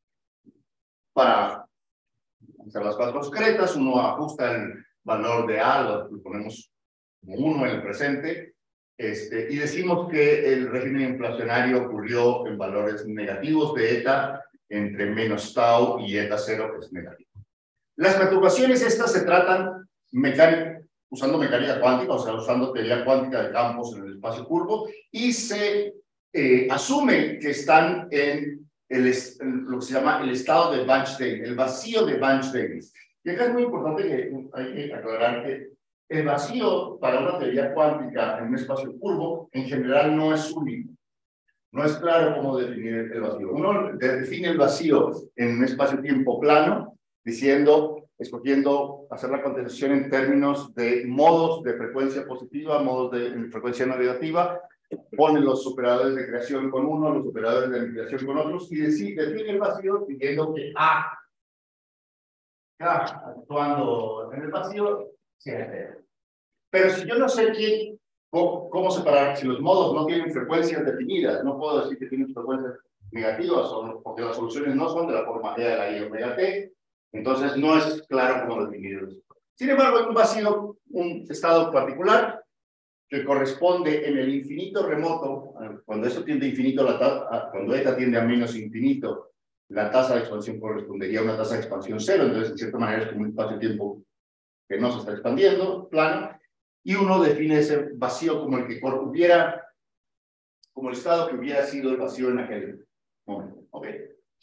Para hacer las cosas concretas, uno ajusta el valor de A, lo ponemos como uno en el presente, este, y decimos que el régimen inflacionario ocurrió en valores negativos de eta entre menos tau y eta cero, que es negativo. Las perturbaciones estas se tratan mecánica, usando mecánica cuántica, o sea, usando teoría cuántica de campos en el espacio curvo, y se eh, asume que están en El, lo que se llama el estado de Bunch-Davis, el vacío de Bunch-Davis. Y acá es muy importante que hay que aclarar que el vacío para una teoría cuántica en un espacio curvo en general no es único. No es claro cómo definir el vacío. Uno define el vacío en un espacio-tiempo plano, diciendo, escogiendo hacer la contestación en términos de modos de frecuencia positiva, modos de frecuencia negativa, pone los operadores de creación con uno, los operadores de aniquilación con otros, y decide, define el vacío diciendo que A, K, actuando en el vacío, sea cero. Pero si yo no sé quién, cómo, cómo separar, si los modos no tienen frecuencias definidas, no puedo decir que tienen frecuencias negativas, o, porque las soluciones no son de la forma E a la I omega T, entonces no es claro cómo definirlos. Sin embargo, hay un vacío, un estado particular, que corresponde en el infinito remoto, cuando eso tiende a infinito, la cuando eta tiende a menos infinito, la tasa de expansión correspondería a una tasa de expansión cero, entonces en cierta manera es como un espacio-tiempo que no se está expandiendo, plano, y uno define ese vacío como el que hubiera, como el estado que hubiera sido el vacío en aquel momento. ¿Okay?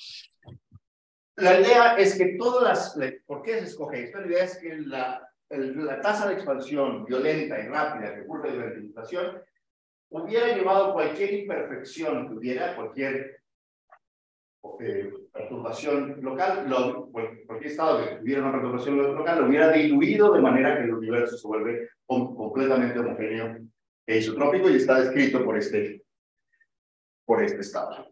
La idea es que todas las, ¿por qué se escoge esto? La idea es que la El, la tasa de expansión violenta y rápida que ocurre durante la inflación hubiera llevado cualquier imperfección que hubiera, cualquier eh, perturbación local, lo, cualquier estado que tuviera una perturbación local, lo hubiera diluido de manera que el universo se vuelve com completamente homogéneo e isotrópico, y está descrito por este, por este estado.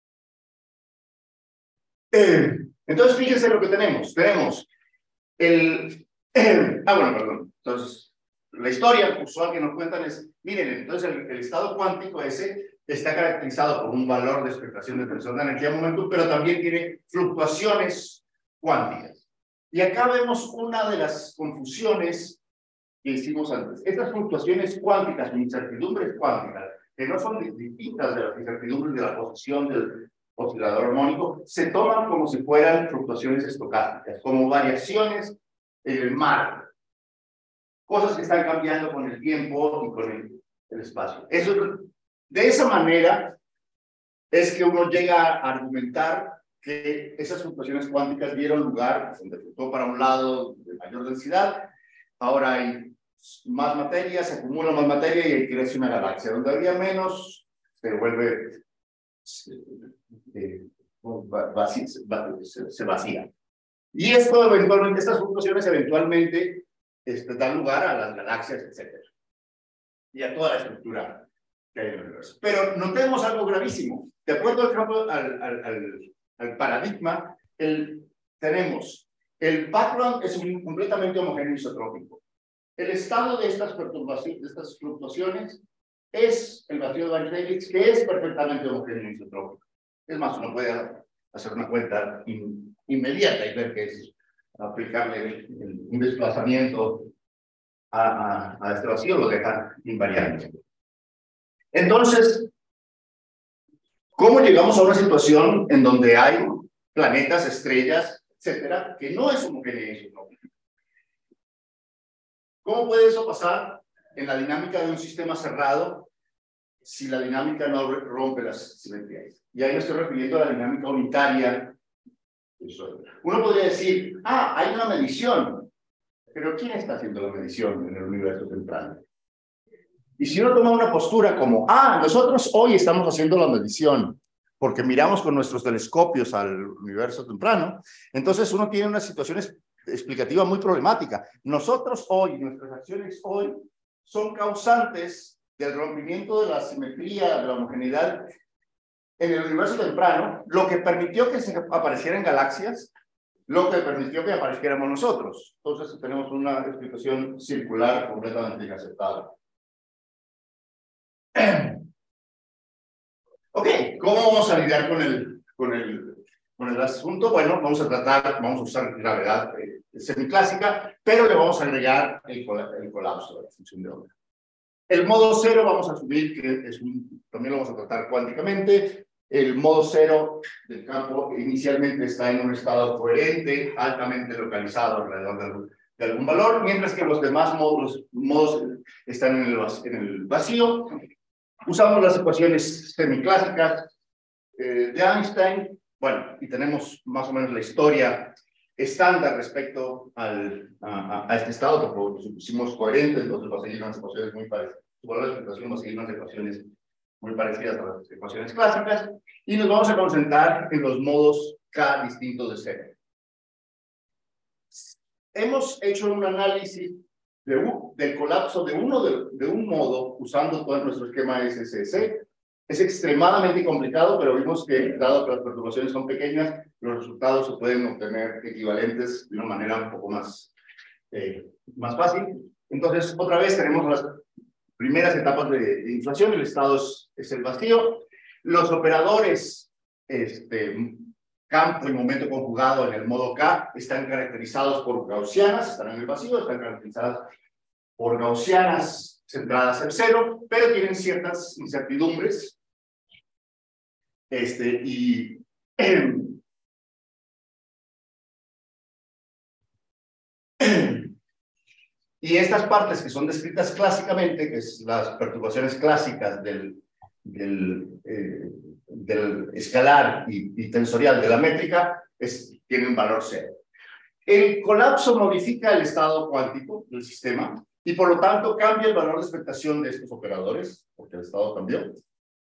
Eh, entonces, fíjense lo que tenemos. Tenemos el... ah, bueno, perdón. Entonces, la historia usual que nos cuentan es, miren, entonces el, el estado cuántico ese está caracterizado por un valor de expectación de tensor de energía momentum, pero también tiene fluctuaciones cuánticas. Y acá vemos una de las confusiones que hicimos antes. Estas fluctuaciones cuánticas, incertidumbres cuánticas, que no son distintas de las incertidumbres de la posición del oscilador armónico, se toman como si fueran fluctuaciones estocásticas, como variaciones en el mar, cosas que están cambiando con el tiempo y con el, el espacio. Eso, de esa manera es que uno llega a argumentar que esas fluctuaciones cuánticas dieron lugar, donde fluctuó para un lado de mayor densidad, ahora hay más materia, se acumula más materia y ahí crece una galaxia. Donde había menos, se vuelve, eh, vacía, se vacía. Y esto eventualmente, estas fluctuaciones eventualmente este, dan lugar a las galaxias, etcétera. Y a toda la estructura que hay en el universo. Pero notemos algo gravísimo. De acuerdo al, campo, al, al, al, al paradigma, el, tenemos el background es un, completamente homogéneo isotrópico. El estado de estas perturbaciones, de estas fluctuaciones, es el vacío de Banach-Davis, que es perfectamente homogéneo isotrópico. Es más, uno puede hacer una cuenta in, inmediata y ver que es aplicarle el, un desplazamiento a, a, a este vacío, lo deja invariante. Entonces, ¿cómo llegamos a una situación en donde hay planetas, estrellas, etcétera, que no es homogénea isotrópica? ¿Cómo puede eso pasar en la dinámica de un sistema cerrado si la dinámica no rompe las simetrías? Y ahí me estoy refiriendo a la dinámica unitaria. Uno podría decir, ah, hay una medición, pero ¿quién está haciendo la medición en el universo central? Y si uno toma una postura como, ah, nosotros hoy estamos haciendo la medición porque miramos con nuestros telescopios al universo temprano, entonces uno tiene una situación explicativa muy problemática. Nosotros hoy, nuestras acciones hoy, son causantes del rompimiento de la simetría, de la homogeneidad en el universo temprano, lo que permitió que se aparecieran galaxias, lo que permitió que apareciéramos nosotros. Entonces tenemos una explicación circular completamente inaceptable. Ok, ¿cómo vamos a lidiar con el, con el, con el asunto? Bueno, vamos a tratar, vamos a usar gravedad eh, semiclásica, pero le vamos a agregar el, el colapso de la función de onda. El modo cero vamos a asumir que es un, también lo vamos a tratar cuánticamente. El modo cero del campo inicialmente está en un estado coherente, altamente localizado alrededor de, de algún valor, mientras que los demás modos, modos están en el, en el vacío. Usamos las ecuaciones semiclásicas eh, de Einstein, bueno, y tenemos más o menos la historia estándar respecto al, a, a este estado, porque lo supusimos coherente, entonces va a seguir unas ecuaciones muy parecidas. Su valor de expectación va a seguir unas ecuaciones muy parecidas a las ecuaciones clásicas, y nos vamos a concentrar en los modos K distintos de cero. Hemos hecho un análisis de un, del colapso de uno de, de un modo usando todo nuestro esquema S S C. Es extremadamente complicado, pero vimos que, dado que las perturbaciones son pequeñas, los resultados se pueden obtener equivalentes de una manera un poco más, eh, más fácil. Entonces, otra vez tenemos las primeras etapas de, de inflación, el estado es, es el vacío. Los operadores, este, campo y momento conjugado en el modo K, están caracterizados por gaussianas, están en el vacío, están caracterizadas por gaussianas centradas en cero, pero tienen ciertas incertidumbres. Este, y eh, y estas partes que son descritas clásicamente, que es las perturbaciones clásicas del, del, eh, del escalar y, y tensorial de la métrica, es, tienen valor cero. El colapso modifica el estado cuántico del sistema y por lo tanto cambia el valor de expectación de estos operadores, porque el estado cambió.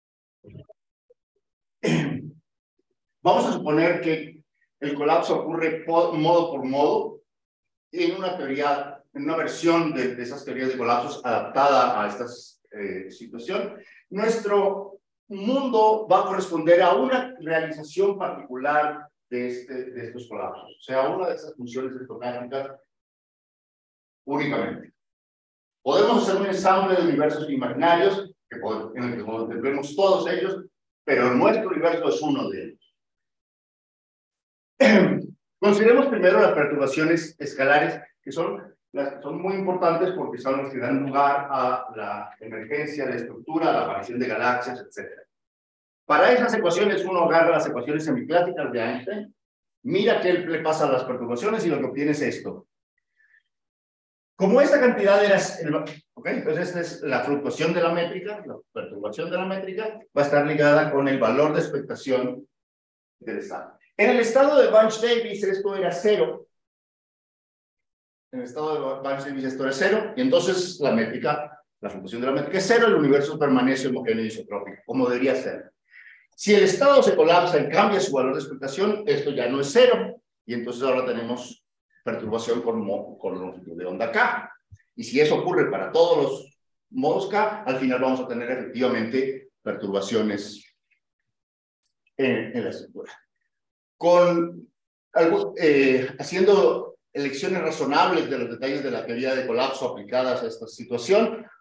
Vamos a suponer que el colapso ocurre por, modo por modo en una teoría, en una versión de, de esas teorías de colapsos adaptada a esta eh, situación. Nuestro mundo va a corresponder a una realización particular de, este, de estos colapsos, o sea, una de esas funciones estocásticas únicamente. Podemos hacer un ensamble de universos imaginarios que podemos, en el que contemplemos todos ellos, pero nuestro universo es uno de ellos. Consideremos primero las perturbaciones escalares, que son, las, son muy importantes porque son las que dan lugar a la emergencia de estructura, a la aparición de galaxias, etcétera. Para esas ecuaciones uno agarra las ecuaciones semiclásicas de Einstein, mira qué le pasa a las perturbaciones y lo que obtiene es esto. Como esta cantidad era... El, okay, entonces esta es la fluctuación de la métrica, la perturbación de la métrica va a estar ligada con el valor de expectación del estado. En el estado de Banach-Davis esto era cero. En el estado de Banach-Davis esto era cero, y entonces la métrica, la fluctuación de la métrica es cero, el universo permanece homogéneo y isotrópico, como debería ser. Si el estado se colapsa y cambia su valor de expectación, esto ya no es cero, y entonces ahora tenemos perturbación con, con longitud de onda K. Y si eso ocurre para todos los modos K, al final vamos a tener efectivamente perturbaciones en, en la estructura. Con algo, eh, haciendo elecciones razonables de los detalles de la teoría de colapso aplicadas a esta situación,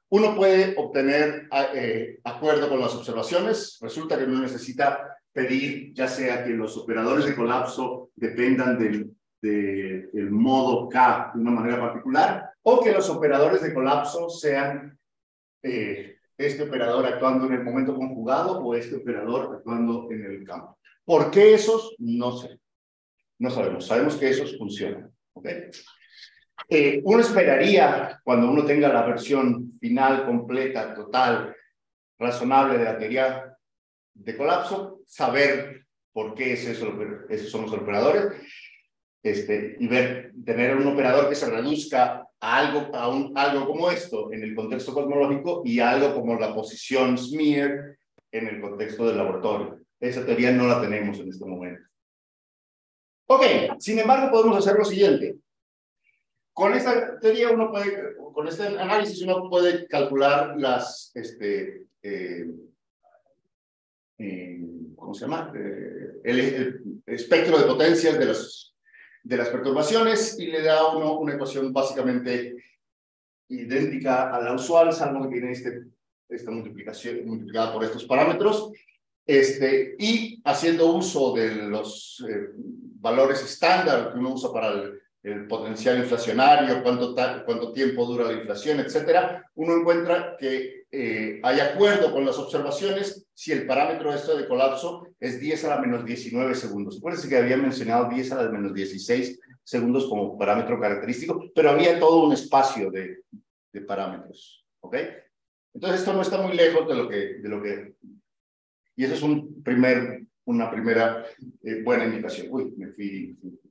uno puede obtener eh, acuerdo con las observaciones. Resulta que uno necesita pedir, ya sea que los operadores de colapso dependan del, de, del modo K de una manera particular, o que los operadores de colapso sean eh, este operador actuando en el momento conjugado o este operador actuando en el campo. ¿Por qué esos? No sé. No sabemos. Sabemos que esos funcionan. ¿Ok? Eh, uno esperaría, cuando uno tenga la versión final, completa, total, razonable de la teoría de colapso, saber por qué es eso, esos son los operadores, este, y ver, tener un operador que se reduzca a algo, a un, algo como esto en el contexto cosmológico y algo como la posición smear en el contexto del laboratorio. Esa teoría no la tenemos en este momento. Ok, sin embargo, podemos hacer lo siguiente. Con esta teoría uno puede, con este análisis uno puede calcular las, este, eh, eh, ¿cómo se llama? Eh, el, el espectro de potencias de, los, de las perturbaciones y le da a uno una ecuación básicamente idéntica a la usual, salvo que tiene este, esta multiplicación multiplicada por estos parámetros, este, y haciendo uso de los eh, valores estándar que uno usa para el el potencial inflacionario, cuánto, cuánto tiempo dura la inflación, etcétera, uno encuentra que eh, hay acuerdo con las observaciones si el parámetro esto de colapso es diez a la menos diecinueve segundos. Acuérdense que había mencionado diez a la menos dieciséis segundos como parámetro característico, pero había todo un espacio de, de parámetros. ¿Ok? Entonces esto no está muy lejos de lo que... De lo que y eso es un primer, una primera eh, buena indicación. Uy, me fui...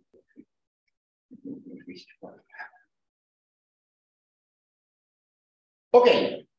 Ok.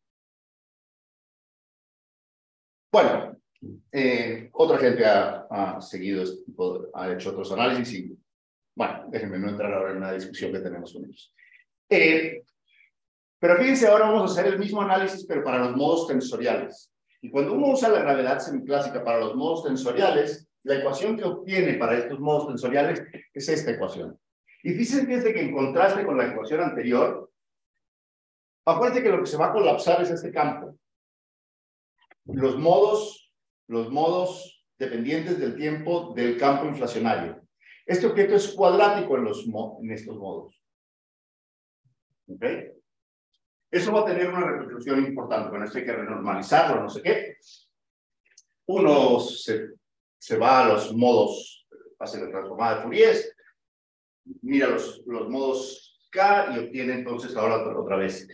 Bueno, eh, otra gente ha, ha seguido este tipo, de, ha hecho otros análisis y, bueno, déjenme no entrar ahora en una discusión que tenemos con ellos. Eh, pero fíjense, ahora vamos a hacer el mismo análisis, pero para los modos tensoriales. Y cuando uno usa la gravedad semiclásica para los modos tensoriales, la ecuación que obtiene para estos modos tensoriales es esta ecuación. Y fíjense que en contraste con la ecuación anterior, acuérdense que lo que se va a colapsar es este campo. Los modos, los modos dependientes del tiempo del campo inflacionario. Este objeto es cuadrático en, los, en estos modos. ¿Ok? Eso va a tener una repercusión importante. Bueno, esto hay que renormalizarlo, no sé qué. Uno se, se va a los modos, hace la transformada de Fourier, mira los, los modos K y obtiene entonces ahora otra, otra vez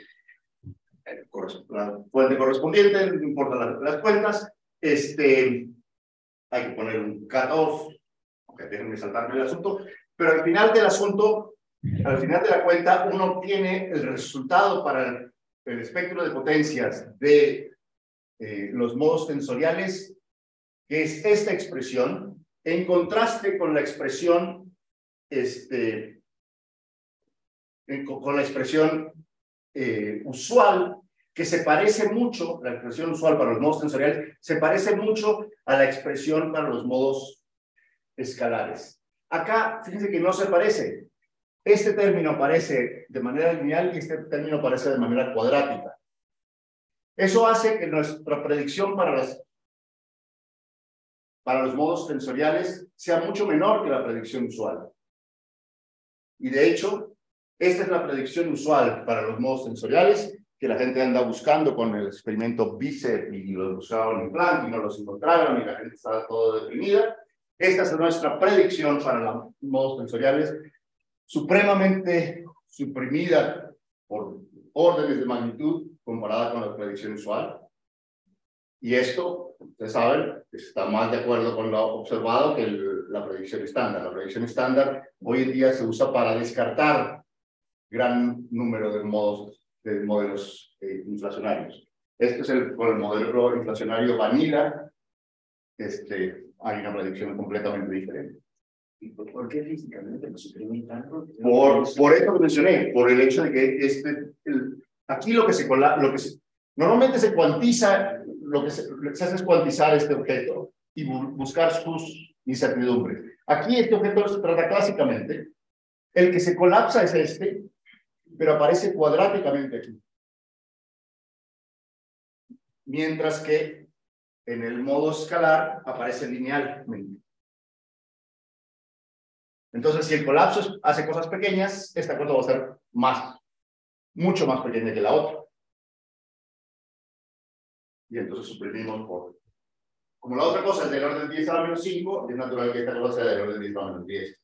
la fuente correspondiente, no importa las, las cuentas. Este, hay que poner un cutoff, ok, déjenme saltarme el asunto, pero al final del asunto, al final de la cuenta, uno obtiene el resultado para el, el espectro de potencias de eh, los modos tensoriales, que es esta expresión, en contraste con la expresión, este, en, con la expresión eh, usual, que se parece mucho, la expresión usual para los modos tensoriales, se parece mucho a la expresión para los modos escalares. Acá, fíjense que no se parece. Este término aparece de manera lineal y este término aparece de manera cuadrática. Eso hace que nuestra predicción para, las, para los modos tensoriales sea mucho menor que la predicción usual. Y de hecho, esta es la predicción usual para los modos tensoriales que la gente anda buscando con el experimento BICEP y los usaron en Planck y no los encontraron y la gente estaba todo deprimida. Esta es nuestra predicción para los modos tensoriales, supremamente suprimida por órdenes de magnitud comparada con la predicción usual. Y esto, ustedes saben, está más de acuerdo con lo observado que el, la predicción estándar. La predicción estándar hoy en día se usa para descartar gran número de modos de modelos eh, inflacionarios. Este es el, con el modelo inflacionario vanilla, este, hay una predicción completamente diferente.
¿Y por, por qué físicamente lo suprimen tanto?
Por, por eso que mencioné, por el hecho de que este, el, aquí lo que se cola, lo que se, normalmente se cuantiza, lo que se, lo que se hace es cuantizar este objeto y bu buscar sus incertidumbres. Aquí este objeto se trata clásicamente, el que se colapsa es este, pero aparece cuadráticamente aquí. mientras que en el modo escalar aparece linealmente. Entonces, si el colapso hace cosas pequeñas, esta cosa va a ser más, mucho más pequeña que la otra. Y entonces suprimimos por... Como la otra cosa es del orden diez a la menos cinco, es natural que esta cosa sea del orden diez a la menos diez.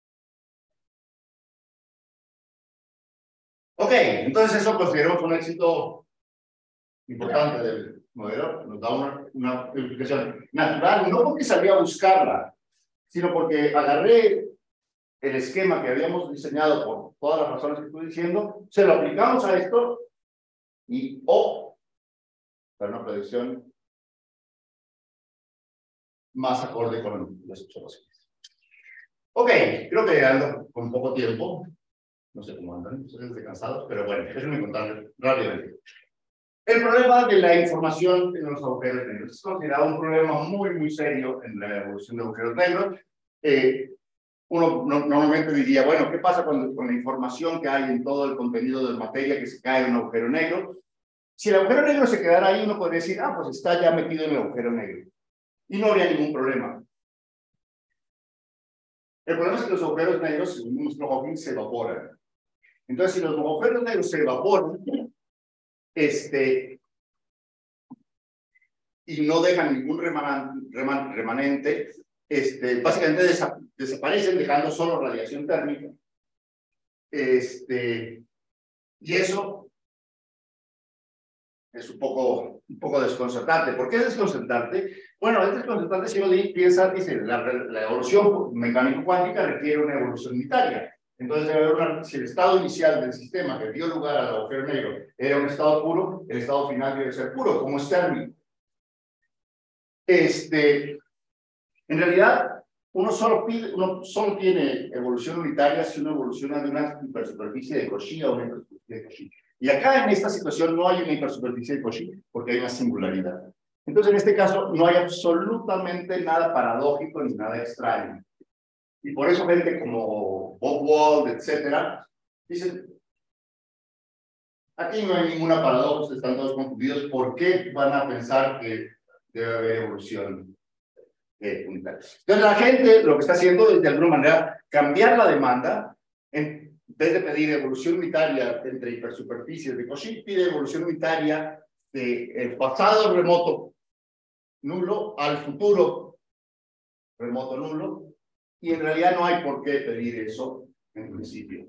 Ok, entonces eso consideramos un éxito importante del modelo. Nos da una, una explicación natural, no porque salí a buscarla, sino porque agarré el esquema que habíamos diseñado por todas las razones que estoy diciendo, se lo aplicamos a esto y oh, para una predicción más acorde con las observaciones. Ok, creo que ando con poco tiempo. No sé cómo andan, ustedes descansados, pero bueno, déjenme contarles rápidamente. El problema de la información en los agujeros negros es considerado un problema muy, muy serio en la evolución de agujeros negros. Eh, uno no, normalmente diría, bueno, ¿qué pasa cuando, con la información que hay en todo el contenido de materia que se cae en un agujero negro? Si el agujero negro se quedara ahí, uno podría decir, ah, pues está ya metido en el agujero negro. Y no habría ningún problema. El problema es que los agujeros negros, según nuestro Hawking, se evaporan. Entonces, si los agujeros negros se evaporan, este, y no dejan ningún reman, reman, remanente, este, básicamente desa, desaparecen, dejando solo radiación térmica. Este, y eso es un poco, un poco desconcertante. ¿Por qué es desconcertante? Bueno, es desconcertante si uno piensa, dice, la, la evolución mecánico-cuántica requiere una evolución unitaria. Entonces, debe haber una, si el estado inicial del sistema que dio lugar al agujero negro era un estado puro, el estado final debe ser puro, como es térmico. Este, en realidad, uno solo, pide, uno solo tiene evolución unitaria si uno evoluciona de una hipersuperficie de Cauchy a una hipersuperficie de Cauchy. Y acá en esta situación no hay una hipersuperficie de Cauchy porque hay una singularidad. Entonces, en este caso, no hay absolutamente nada paradójico ni nada extraño. Y por eso gente como Bob Wald, etcétera, dicen, aquí no hay ninguna paradoja, están todos confundidos. ¿Por qué van a pensar que debe haber evolución eh, unitaria? Entonces, la gente lo que está haciendo es, de alguna manera, cambiar la demanda. En vez de pedir evolución unitaria entre hipersuperficies de Cauchy, pide evolución unitaria del pasado remoto nulo al futuro remoto nulo. Y en realidad no hay por qué pedir eso en principio.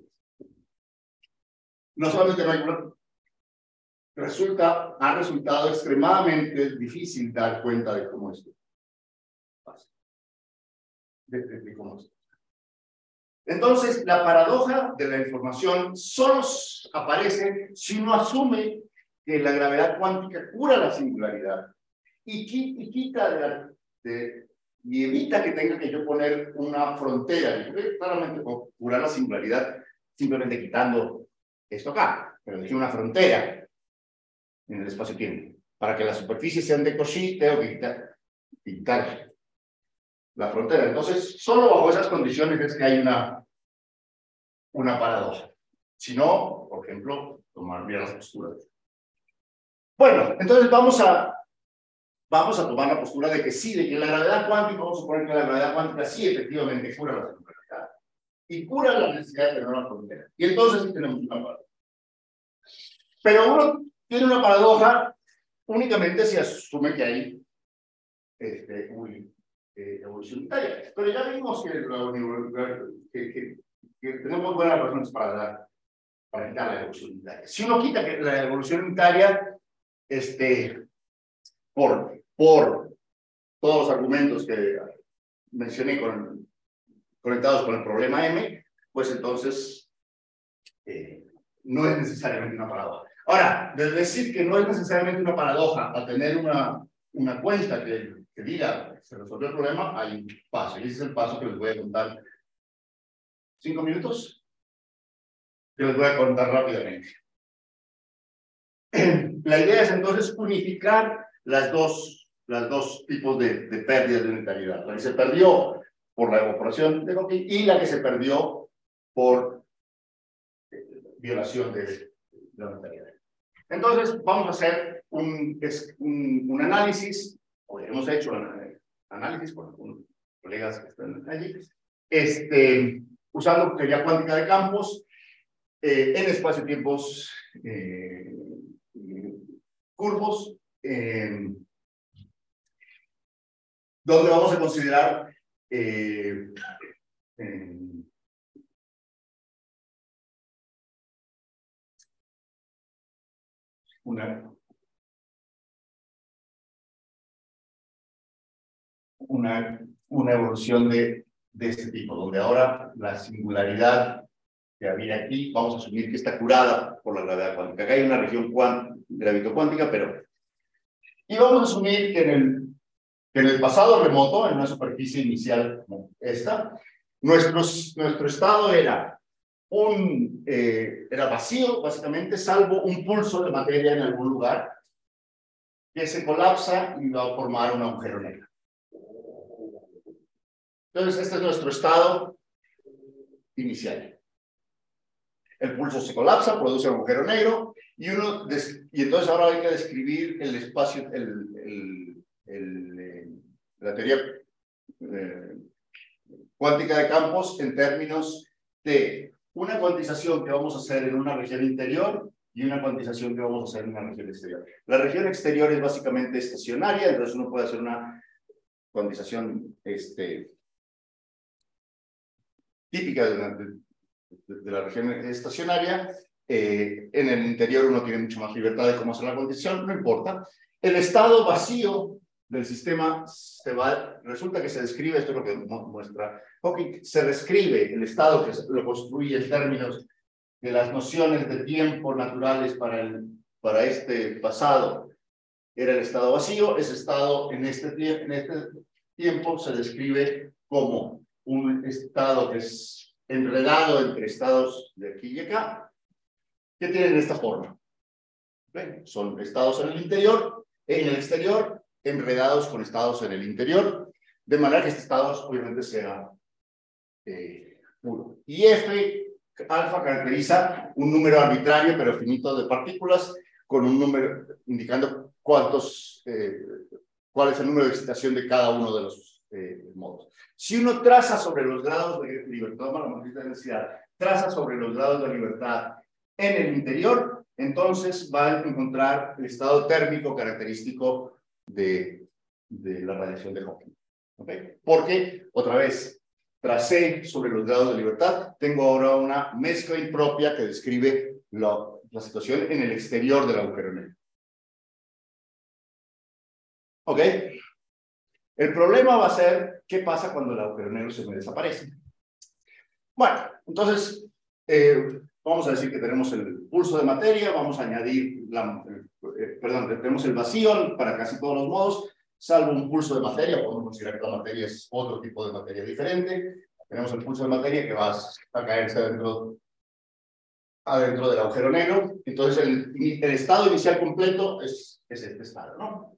No solamente no hay resulta, ha resultado extremadamente difícil dar cuenta de cómo esto pasa. De, de, de cómo esto. Entonces, la paradoja de la información solo aparece si uno asume que la gravedad cuántica cura la singularidad y, y quita de la, de, y evita que tenga que yo poner una frontera. Yo claramente puedo curar la singularidad simplemente quitando esto acá, pero dejé una frontera en el espacio-tiempo. Para que las superficies sean de Cauchy, tengo que quitar, quitar la frontera. Entonces, solo bajo esas condiciones es que hay una, una paradoja. Si no, por ejemplo, tomar bien las posturas. Bueno, entonces vamos a, vamos a tomar la postura de que sí, de que la gravedad cuántica, vamos a suponer que la gravedad cuántica sí efectivamente cura la singularidad y cura la necesidad de tener una frontera. Y entonces sí tenemos una paradoja. Pero uno tiene una paradoja únicamente si asume que hay este, una eh, evolución unitaria. Pero ya vimos que, que, que, que tenemos buenas razones para, dar, para quitar la evolución unitaria. Si uno quita que la evolución unitaria, este, por, por todos los argumentos que mencioné con, conectados con el problema M, pues entonces eh, no es necesariamente una paradoja. Ahora, de decir que no es necesariamente una paradoja a tener una, una cuenta que, que diga que se resolvió el problema, hay un paso. Y ese es el paso que les voy a contar. ¿Cinco minutos? Que les voy a contar rápidamente. La idea es entonces unificar las dos, las dos tipos de, de pérdidas de unitariedad. La que se perdió por la evaporación de Hawking y la que se perdió por eh, violación de, de la unitariedad. Entonces, vamos a hacer un, un, un análisis, o hemos hecho un análisis con algunos colegas que están allí, este, usando teoría cuántica de campos eh, en espacio-tiempos eh, curvos, eh, donde vamos a considerar eh, eh, una, una, una evolución de, de este tipo, donde ahora la singularidad que había aquí, vamos a asumir que está curada por la gravedad cuántica. Acá hay una región gravitocuántica, pero... Y vamos a asumir que en el, que en el pasado remoto, en una superficie inicial como esta, nuestros, nuestro estado era, un, eh, era vacío, básicamente, salvo un pulso de materia en algún lugar, que se colapsa y va a formar un agujero negro. Entonces, este es nuestro estado inicial. El pulso se colapsa, produce un agujero negro, y, uno y entonces ahora hay que describir el espacio, el, el, el, eh, la teoría eh, cuántica de campos en términos de una cuantización que vamos a hacer en una región interior y una cuantización que vamos a hacer en una región exterior. La región exterior es básicamente estacionaria, entonces uno puede hacer una cuantización este, típica de la, de, de la región estacionaria. Eh, en el interior uno tiene mucho más libertad de cómo hacer la cuantización, no importa. El estado vacío del sistema se va, resulta que se describe, esto es lo que muestra Hawking, se describe el estado que lo construye en términos de las nociones de tiempo naturales para, el, para este pasado. Era el estado vacío, ese estado en este, en este tiempo se describe como un estado que es enredado entre estados de aquí y acá, que tienen esta forma. ¿Ven? Son estados en el interior, en el exterior, enredados con estados en el interior, de manera que este estado obviamente sea eh, puro. Y F alfa caracteriza un número arbitrario pero finito de partículas con un número indicando cuántos, eh, cuál es el número de excitación de cada uno de los eh, modos. Si uno traza sobre los grados de libertad, la matriz de densidad, traza sobre los grados de libertad en el interior, entonces va a encontrar el estado térmico característico de, de la radiación de Hawking. ¿Okay? Porque, otra vez, tracé sobre los grados de libertad, tengo ahora una mezcla impropia que describe la, la situación en el exterior del agujero negro. ¿Ok? El problema va a ser qué pasa cuando el agujero negro se me desaparece. Bueno, entonces, eh, vamos a decir que tenemos el pulso de materia, vamos a añadir, la, eh, perdón, tenemos el vacío para casi todos los modos, salvo un pulso de materia, podemos considerar que la materia es otro tipo de materia diferente. Tenemos el pulso de materia que va a caerse adentro, adentro del agujero negro. Entonces, el, el estado inicial completo es, es este estado, ¿no?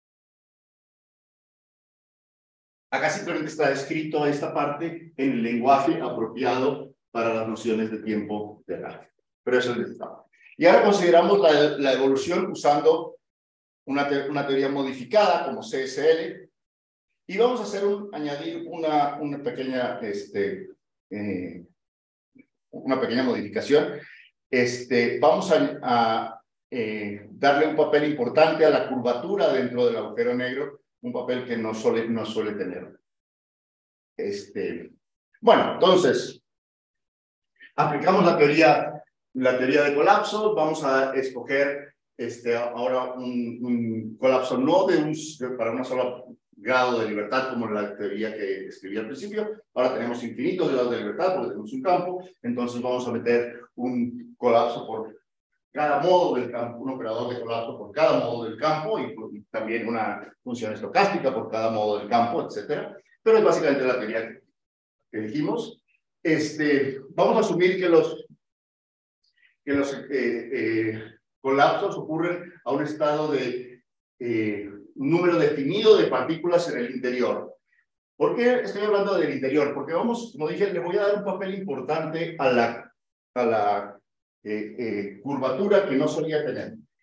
Acá simplemente está descrito esta parte en el lenguaje apropiado para las nociones de tiempo de acá. Pero eso es el estado. Y ahora consideramos la, la evolución usando una, te, una teoría modificada como C S L. Y vamos a hacer un, añadir una, una, pequeña, este, eh, una pequeña modificación. Este, vamos a, a eh, darle un papel importante a la curvatura dentro del agujero negro, un papel que no suele, no suele tener. Este, bueno, entonces, aplicamos la teoría, la teoría de colapso. Vamos a escoger este, ahora un, un colapso no de un, de, para una sola grado de libertad como la teoría que escribí al principio. Ahora tenemos infinitos grados de libertad porque tenemos un campo. Entonces vamos a meter un colapso por cada modo del campo, un operador de colapso por cada modo del campo y, y también una función estocástica por cada modo del campo, etcétera. Pero es básicamente la teoría que dijimos. Este, vamos a asumir que los, que los eh, eh, colapsos ocurren a un estado de eh, un número definido de partículas en el interior. ¿Por qué estoy hablando del interior? Porque vamos, como dije, le voy a dar un papel importante a la, a la eh, eh, curvatura que no solía tener.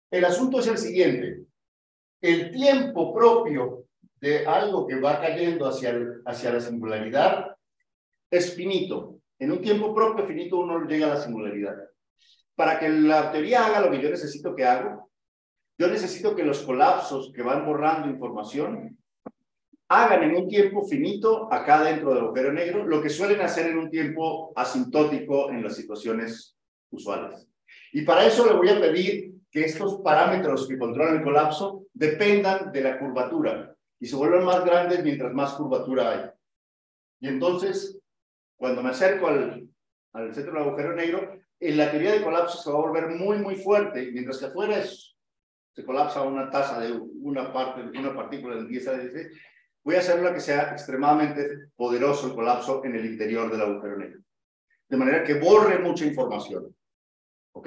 El asunto es el siguiente. El tiempo propio de algo que va cayendo hacia, el, hacia la singularidad es finito. En un tiempo propio finito uno llega a la singularidad. Para que la teoría haga lo que yo necesito que haga, yo necesito que los colapsos que van borrando información hagan en un tiempo finito acá dentro del agujero negro lo que suelen hacer en un tiempo asintótico en las situaciones usuales. Y para eso le voy a pedir que estos parámetros que controlan el colapso dependan de la curvatura y se vuelvan más grandes mientras más curvatura hay. Y entonces, cuando me acerco al, al centro del agujero negro, en la teoría de colapso se va a volver muy, muy fuerte, mientras que afuera es, se colapsa una tasa de una, parte, una partícula de diez a dieciséis. Voy a hacerla que sea extremadamente poderoso el colapso en el interior del agujero negro. De manera que borre mucha información. ¿Ok?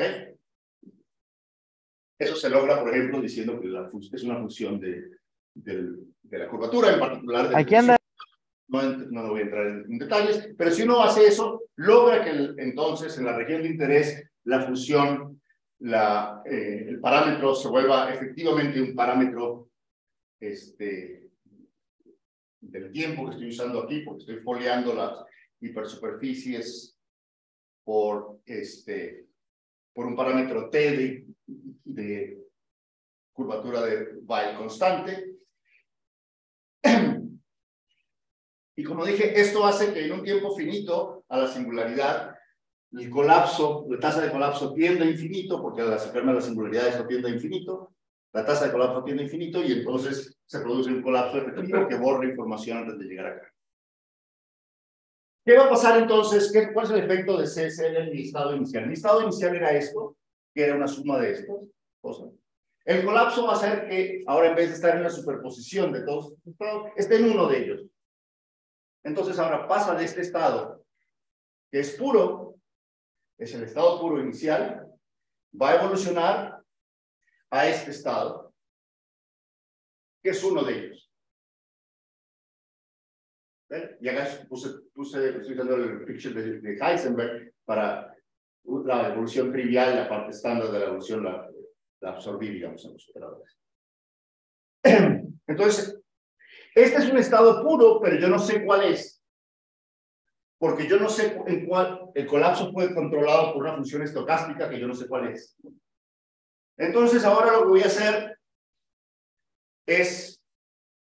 Eso se logra, por ejemplo, diciendo que la es una función de, de, de la curvatura, en particular de
Aquí anda.
No, no voy a entrar en, en detalles, pero si uno hace eso, logra que el, entonces en la región de interés la función, la, eh, el parámetro se vuelva efectivamente un parámetro este, del tiempo que estoy usando aquí, porque estoy foliando las hipersuperficies por, este, por un parámetro T de, de curvatura de Weyl constante. Y como dije, esto hace que en un tiempo finito a la singularidad, el colapso, la tasa de colapso tiende a infinito, porque al acercarme a la singularidad eso tiende a infinito, la tasa de colapso tiende a infinito y entonces se produce un colapso efectivo que borra información antes de llegar acá. ¿Qué va a pasar entonces? ¿Qué, ¿Cuál es el efecto de C S L en mi estado inicial? Mi estado inicial era esto, que era una suma de estas cosas. El colapso va a hacer que ahora en vez de estar en la superposición de todos estos estados, esté en uno de ellos. Entonces ahora pasa de este estado, que es puro, es el estado puro inicial, va a evolucionar a este estado, que es uno de ellos. ¿Ven? Y acá puse, puse, estoy usando el picture de, de Heisenberg para la evolución trivial, la parte estándar de la evolución, la, la absorbí, digamos, en los operadores. Entonces, este es un estado puro, pero yo no sé cuál es. Porque yo no sé en cuál, el colapso fue controlado por una función estocástica que yo no sé cuál es. Entonces, ahora lo que voy a hacer es,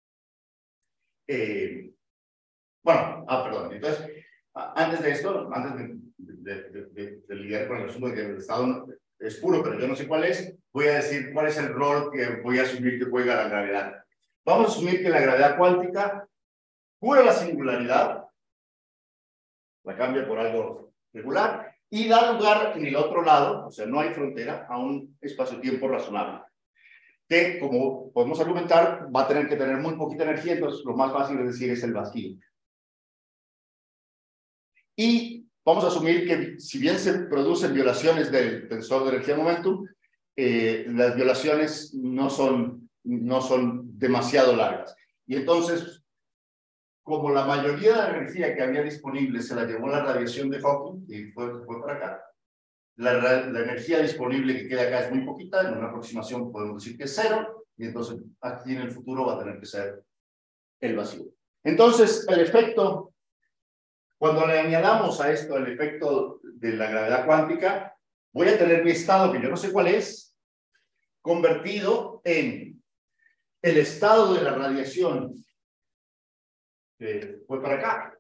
eh, bueno, ah, perdón, entonces, antes de esto, antes de, de, de, de, de lidiar con el asunto de que el estado es puro, pero yo no sé cuál es, voy a decir cuál es el rol que voy a asumir que juega la gravedad. Vamos a asumir que la gravedad cuántica cura la singularidad, la cambia por algo regular, y da lugar en el otro lado, o sea, no hay frontera, a un espacio-tiempo razonable, que, como podemos argumentar, va a tener que tener muy poquita energía, entonces lo más fácil es decir es el vacío. Y vamos a asumir que, si bien se producen violaciones del tensor de energía-momentum, eh, las violaciones no son, no son demasiado largas. Y entonces, como la mayoría de la energía que había disponible se la llevó la radiación de Hawking y fue, fue para acá, la, la energía disponible que queda acá es muy poquita, en una aproximación podemos decir que es cero, y entonces aquí en el futuro va a tener que ser el vacío. Entonces, el efecto, cuando le añadamos a esto el efecto de la gravedad cuántica, voy a tener mi estado, que yo no sé cuál es, convertido en el estado de la radiación que fue para acá.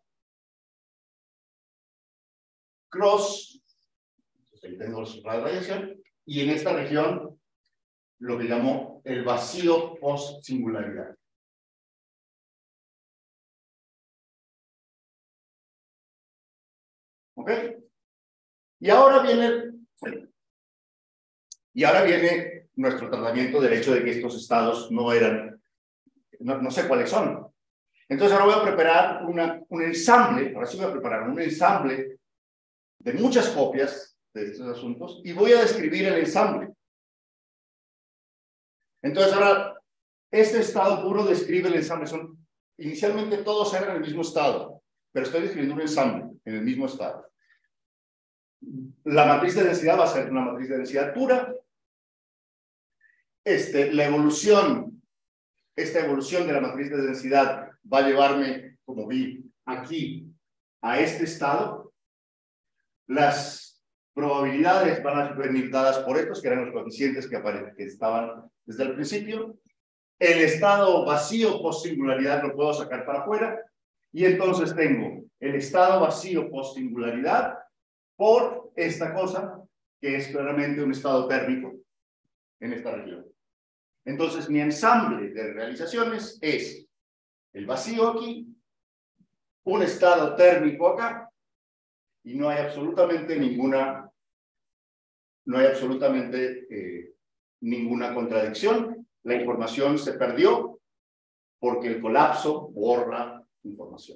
Cross, ahí tengo la radiación, y en esta región lo que llamo el vacío post-singularidad. ¿Ok? Y ahora viene, y ahora viene nuestro tratamiento del hecho de que estos estados no eran, no, no sé cuáles son. Entonces ahora voy a preparar una, un ensamble, ahora sí voy a preparar un ensamble de muchas copias de estos asuntos y voy a describir el ensamble. Entonces ahora, este estado puro describe el ensamble. Son, inicialmente todos eran en el mismo estado, pero estoy describiendo un ensamble en el mismo estado. La matriz de densidad va a ser una matriz de densidad pura. este, la evolución, esta evolución de la matriz de densidad va a llevarme, como vi aquí, a este estado. Las probabilidades van a venir dadas por estos, que eran los coeficientes que, que estaban desde el principio. El estado vacío post-singularidad lo puedo sacar para afuera. Y entonces tengo el estado vacío post-singularidad por esta cosa, que es claramente un estado térmico en esta región. Entonces, mi ensamble de realizaciones es el vacío aquí, un estado térmico acá, y no hay absolutamente ninguna, no hay absolutamente eh, ninguna contradicción. La información se perdió porque el colapso borra información.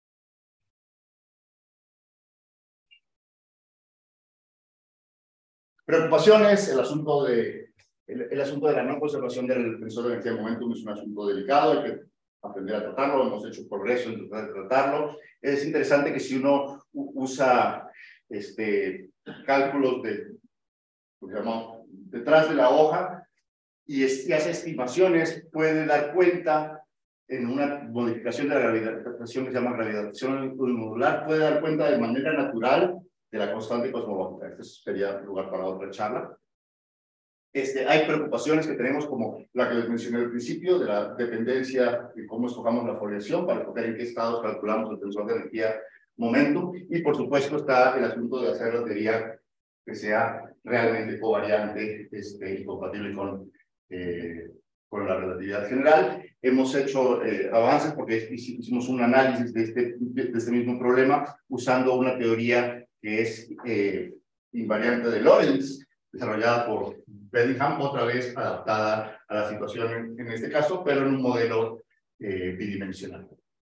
Preocupaciones, el asunto de, el, el asunto de la no conservación del tensor de energía de momentum es un asunto delicado, hay que aprender a tratarlo, hemos hecho progreso en tratar de tratarlo. Es interesante que si uno usa este, cálculos de, digamos, detrás de la hoja y, es, y hace estimaciones, puede dar cuenta en una modificación de la gravitación que se llama gravitación unimodular, puede dar cuenta de manera natural de la constante cosmológica. Este sería lugar para otra charla. Este, hay preocupaciones que tenemos como la que les mencioné al principio, de la dependencia de cómo escojamos la foliación para escoger en qué estados calculamos el tensor de energía momentum, y por supuesto está el asunto de hacer la teoría que sea realmente covariante este, y compatible con, eh, con la relatividad general. Hemos hecho eh, avances porque hicimos un análisis de este, de este mismo problema usando una teoría que es eh, invariante de Lorentz, desarrollada por Bellingham, otra vez adaptada a la situación en, en este caso, pero en un modelo eh, bidimensional.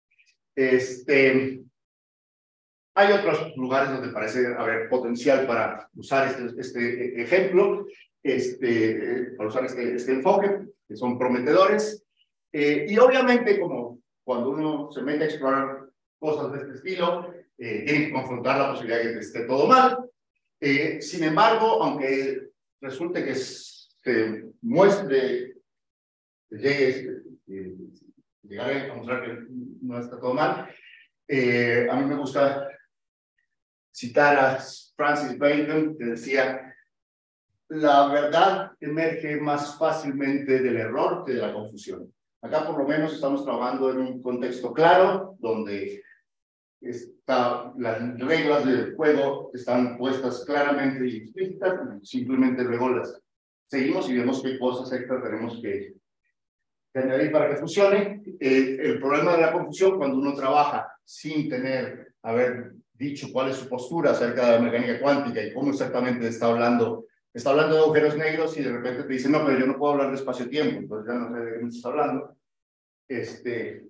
Este, hay otros lugares donde parece haber potencial para usar este, este ejemplo, este, para usar este, este enfoque, que son prometedores. Eh, y obviamente, como cuando uno se mete a explorar cosas de este estilo, eh, tiene que confrontar la posibilidad de que esté todo mal. Eh, sin embargo, aunque resulte que se muestre, que llegue, eh, llegaré a mostrar que no está todo mal, eh, a mí me gusta citar a Francis Bacon, que decía: la verdad emerge más fácilmente del error que de la confusión. Acá por lo menos estamos trabajando en un contexto claro, donde está, las reglas del juego están puestas claramente y explícitas, simplemente luego las seguimos y vemos qué cosas extra tenemos que, que añadir para que funcione. Eh, el problema de la confusión, cuando uno trabaja sin tener, haber dicho cuál es su postura acerca de la mecánica cuántica y cómo exactamente está hablando, está hablando de agujeros negros y de repente te dice, no, pero yo no puedo hablar de espacio-tiempo, entonces ya no sé de qué me estás hablando. Este,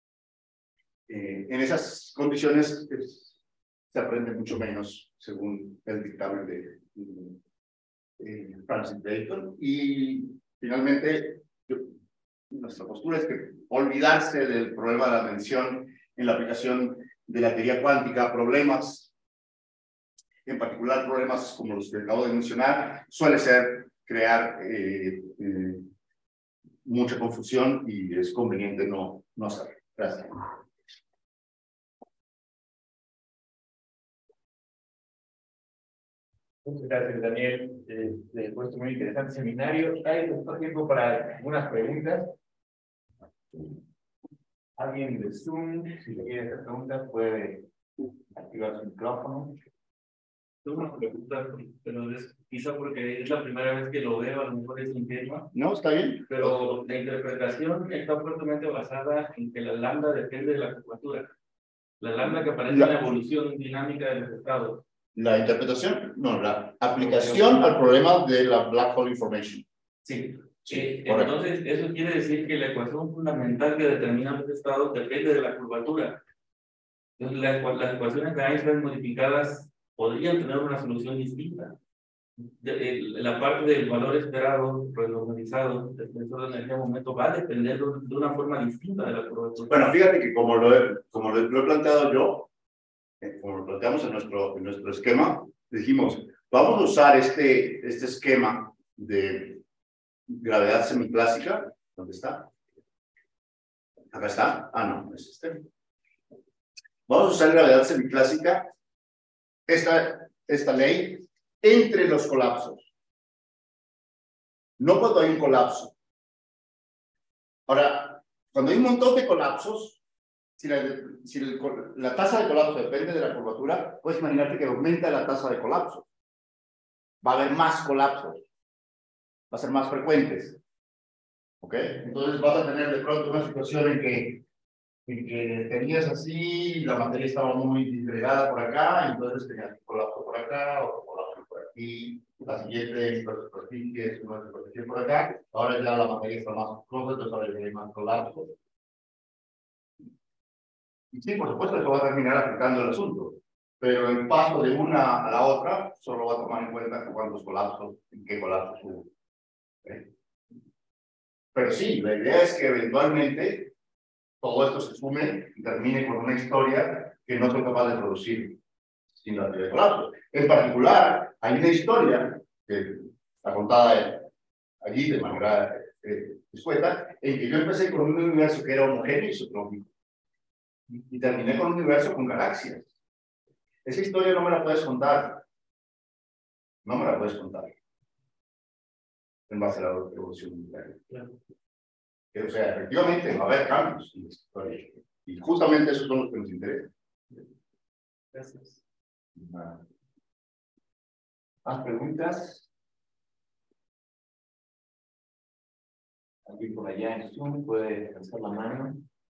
eh, en esas condiciones pues, se aprende mucho menos, según el dictamen de, de, de Francis Bacon. Y finalmente, yo, nuestra postura es que olvidarse del problema de la atención en la aplicación de la teoría cuántica a problemas, en particular problemas como los que acabo de mencionar, suele ser crear eh, eh, mucha confusión y es conveniente no, no hacerlo. Gracias.
Muchas gracias, Daniel. Eh, después de un muy interesante seminario. Hay tiempo para algunas preguntas. Alguien de Zoom, si le quiere hacer preguntas, puede activar su micrófono.
Tengo una pregunta, pero es quizá porque es la primera vez que lo veo, a lo mejor es un tema.
No, está bien.
Pero la interpretación está fuertemente basada en que la lambda depende de la curvatura. La lambda que aparece la, en la evolución dinámica de los estados.
La interpretación, no, la aplicación al problema de la black hole information.
Sí. Sí, eh, entonces, eso quiere decir que la ecuación fundamental que determina los estados depende de la curvatura. Entonces, la, las ecuaciones de Einstein modificadas podrían tener una solución distinta. De, el, la parte del valor esperado, renormalizado, del tensor de energía de momento, va a depender de, de una forma distinta de la curvatura.
Bueno, fíjate que como lo he, como lo he planteado yo, eh, como lo planteamos en nuestro, en nuestro esquema, dijimos, vamos a usar este, este esquema de gravedad semiclásica. ¿Dónde está? Acá está. Ah, no, no es este. Vamos a usar gravedad semiclásica, esta, esta ley, entre los colapsos. No cuando hay un colapso. Ahora, cuando hay un montón de colapsos, si la, si el, la tasa de colapso depende de la curvatura, puedes imaginarte que aumenta la tasa de colapso. Va a haber más colapsos. Va a ser más frecuentes. ¿Ok? Entonces vas a tener de pronto una situación en que, en que tenías así, la materia estaba muy disgregada por acá, entonces tenías un colapso por acá, otro colapso por aquí, la siguiente superficie es una superficie por acá, ahora ya la materia está más close, entonces ahora ya hay más colapsos. Y sí, por supuesto, eso va a terminar afectando el asunto, pero el paso de una a la otra solo va a tomar en cuenta cuántos colapsos, en qué colapsos hubo. ¿Okay? Pero sí, la idea es que eventualmente todo esto se sume y termine con una historia que no soy capaz de producir sin la teoría de colapsos. En particular, hay una historia que está contada allí de manera eh, escueta, en que yo empecé con un universo que era homogéneo y isotrópico. Y terminé con un universo con galaxias. Esa historia no me la puedes contar. No me la puedes contar. En base a la evolución mundial. O sea, efectivamente va a haber cambios en la historia. Y justamente esos son los que nos interesan.
Gracias.
Nada. ¿Más preguntas?
Alguien por allá en Zoom puede alzar la mano.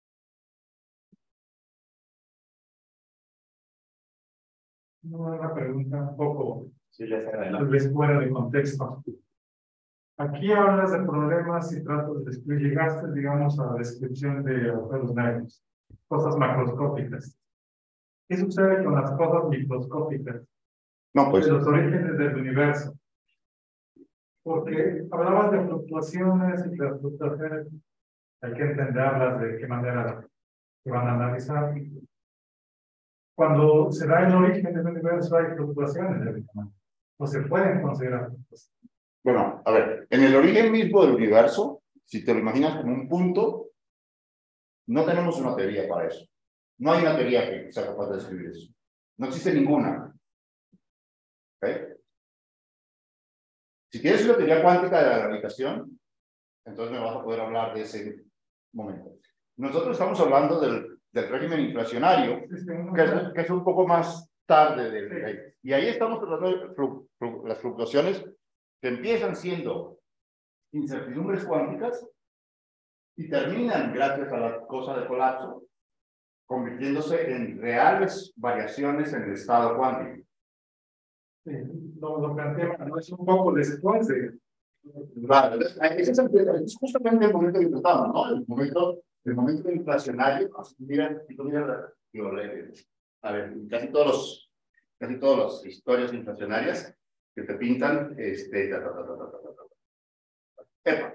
No, una pregunta un poco,
Sí, les
tal
adelante.
vez fuera de contexto. Aquí hablas de problemas y tratas de describir, llegaste, digamos, a la descripción de agujeros negros, cosas macroscópicas. ¿Qué sucede con las cosas microscópicas
No, pues.
de los orígenes del universo? Porque hablabas de fluctuaciones y las fluctuaciones hay que entenderlas de qué manera se van a analizar. Cuando se da el origen del universo hay fluctuaciones de tamaño, o se pueden considerar fluctuaciones.
Bueno, a ver, en el origen mismo del universo, si te lo imaginas como un punto, no tenemos una teoría para eso. No hay una teoría que sea capaz de describir eso. No existe ninguna. ¿Okay? Si tienes una teoría cuántica de la gravitación, entonces me vas a poder hablar de ese momento. Nosotros estamos hablando del, del régimen inflacionario, que es, que es un poco más tarde. De, y ahí estamos tratando de flu, flu, las fluctuaciones que empiezan siendo incertidumbres cuánticas y terminan, gracias a la cosa de colapso, convirtiéndose en reales variaciones en el estado cuántico.
Sí, lo, lo plantea, ¿no? Es un poco después de...
Claro, ese es, el, es justamente el momento que tratamos, ¿no? El momento, el momento inflacionario. Mira, mira, a ver, casi todos los, casi todas las historias inflacionarias que te pintan, este, ta, ta, ta, ta, ta, ta, ta, ta.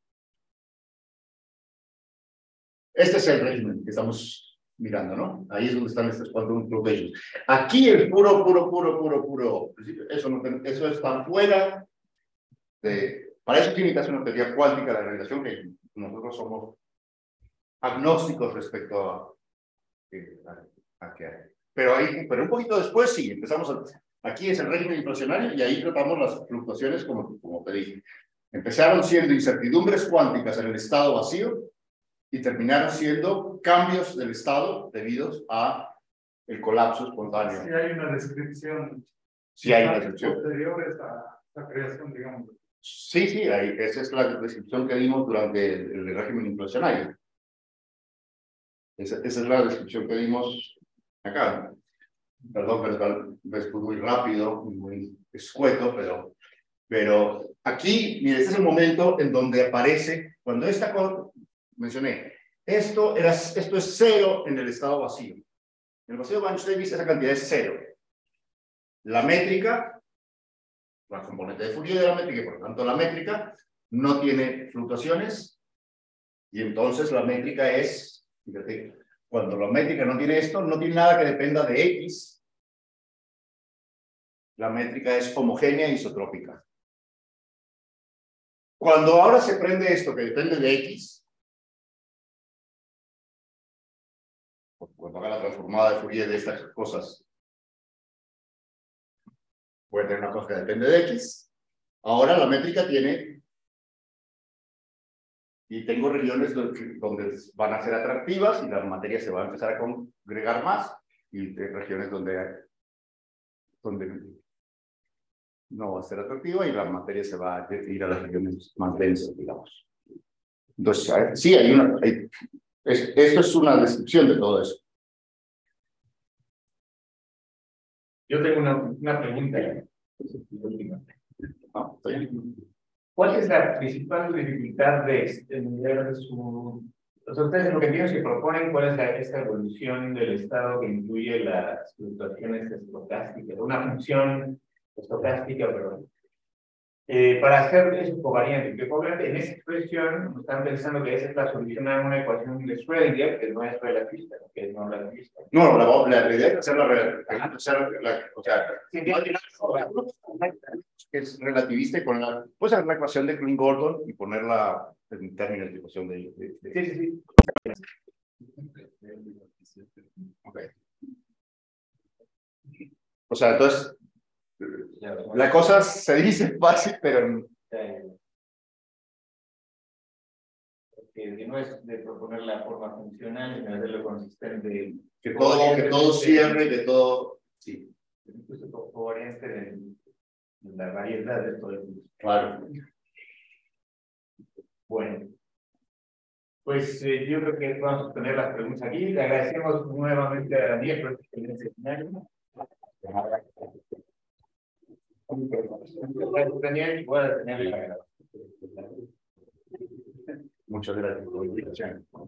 Este es el régimen que estamos mirando, ¿no? Ahí es donde están estos quantum fluctuations. Aquí el puro, puro, puro, puro, puro, eso, no, eso está fuera de... Para eso tiene que hacer una teoría cuántica de la gravitación, que nosotros somos agnósticos respecto a, a, a qué hay. Pero, ahí, pero un poquito después sí, empezamos a... Aquí es el régimen inflacionario y ahí tratamos las fluctuaciones como, como te dije. Empezaron siendo incertidumbres cuánticas en el estado vacío y terminaron siendo cambios del estado debidos a el colapso espontáneo.
Sí hay una descripción.
Sí hay una descripción.
Posteriores a la creación, digamos.
Sí, sí, ahí, esa es la descripción que dimos durante el, el régimen inflacionario. Esa, esa es la descripción que dimos acá. Perdón, pero es muy rápido, muy escueto, pero, pero aquí, mire, este es el momento en donde aparece, cuando esta cosa, mencioné, esto, era, esto es cero en el estado vacío. En el vacío de Banach-Davis esa cantidad es cero. La métrica, la componente de Fourier de la métrica, y por lo tanto la métrica no tiene fluctuaciones, y entonces la métrica es, fíjate, cuando la métrica no tiene esto, no tiene nada que dependa de X, la métrica es homogénea e isotrópica. Cuando ahora se prende esto que depende de X, cuando haga la transformada de Fourier de estas cosas, voy a tener una cosa que depende de X. Ahora la métrica tiene, y tengo regiones donde, donde van a ser atractivas y la materia se va a empezar a congregar más, y regiones donde, donde no va a ser atractiva y la materia se va a ir a las regiones más densas, digamos. Entonces, sí, hay una, hay, es, esto es una descripción de todo eso.
Yo tengo una, una pregunta.
¿No? ¿Sí?
¿Cuál es la principal dificultad de extender su... O sea, ustedes lo que entiendo es que proponen cuál es la, esta evolución del estado que incluye las fluctuaciones estocásticas, una función estocástica, perdón. Eh, para hacer eso covariante, que covariante en esa expresión están pensando que esa es la solución a una ecuación de Schrödinger, que no es relativista, que es no relativista.
No, la, la, la idea es hacer la relativista, o sea,
Sí,
es relativista y poner la, puedes hacer la ecuación de Klein-Gordon y ponerla en términos de ecuación de, de, de...
sí, sí,
sí. Okay. O sea, entonces la cosa se dice fácil, pero
que no es de proponer la forma funcional, sino hacerlo consistente.
Que todo, que todo cierre, que todo, sí.
Incluso covariante de la variedad de todo el mundo.
Claro.
Bueno, pues eh, yo creo que vamos a poner las preguntas aquí. Le agradecemos nuevamente a Daniel por este excelente seminario. Gracias, Daniel. Voy a tener la...
Muchas gracias por la invitación.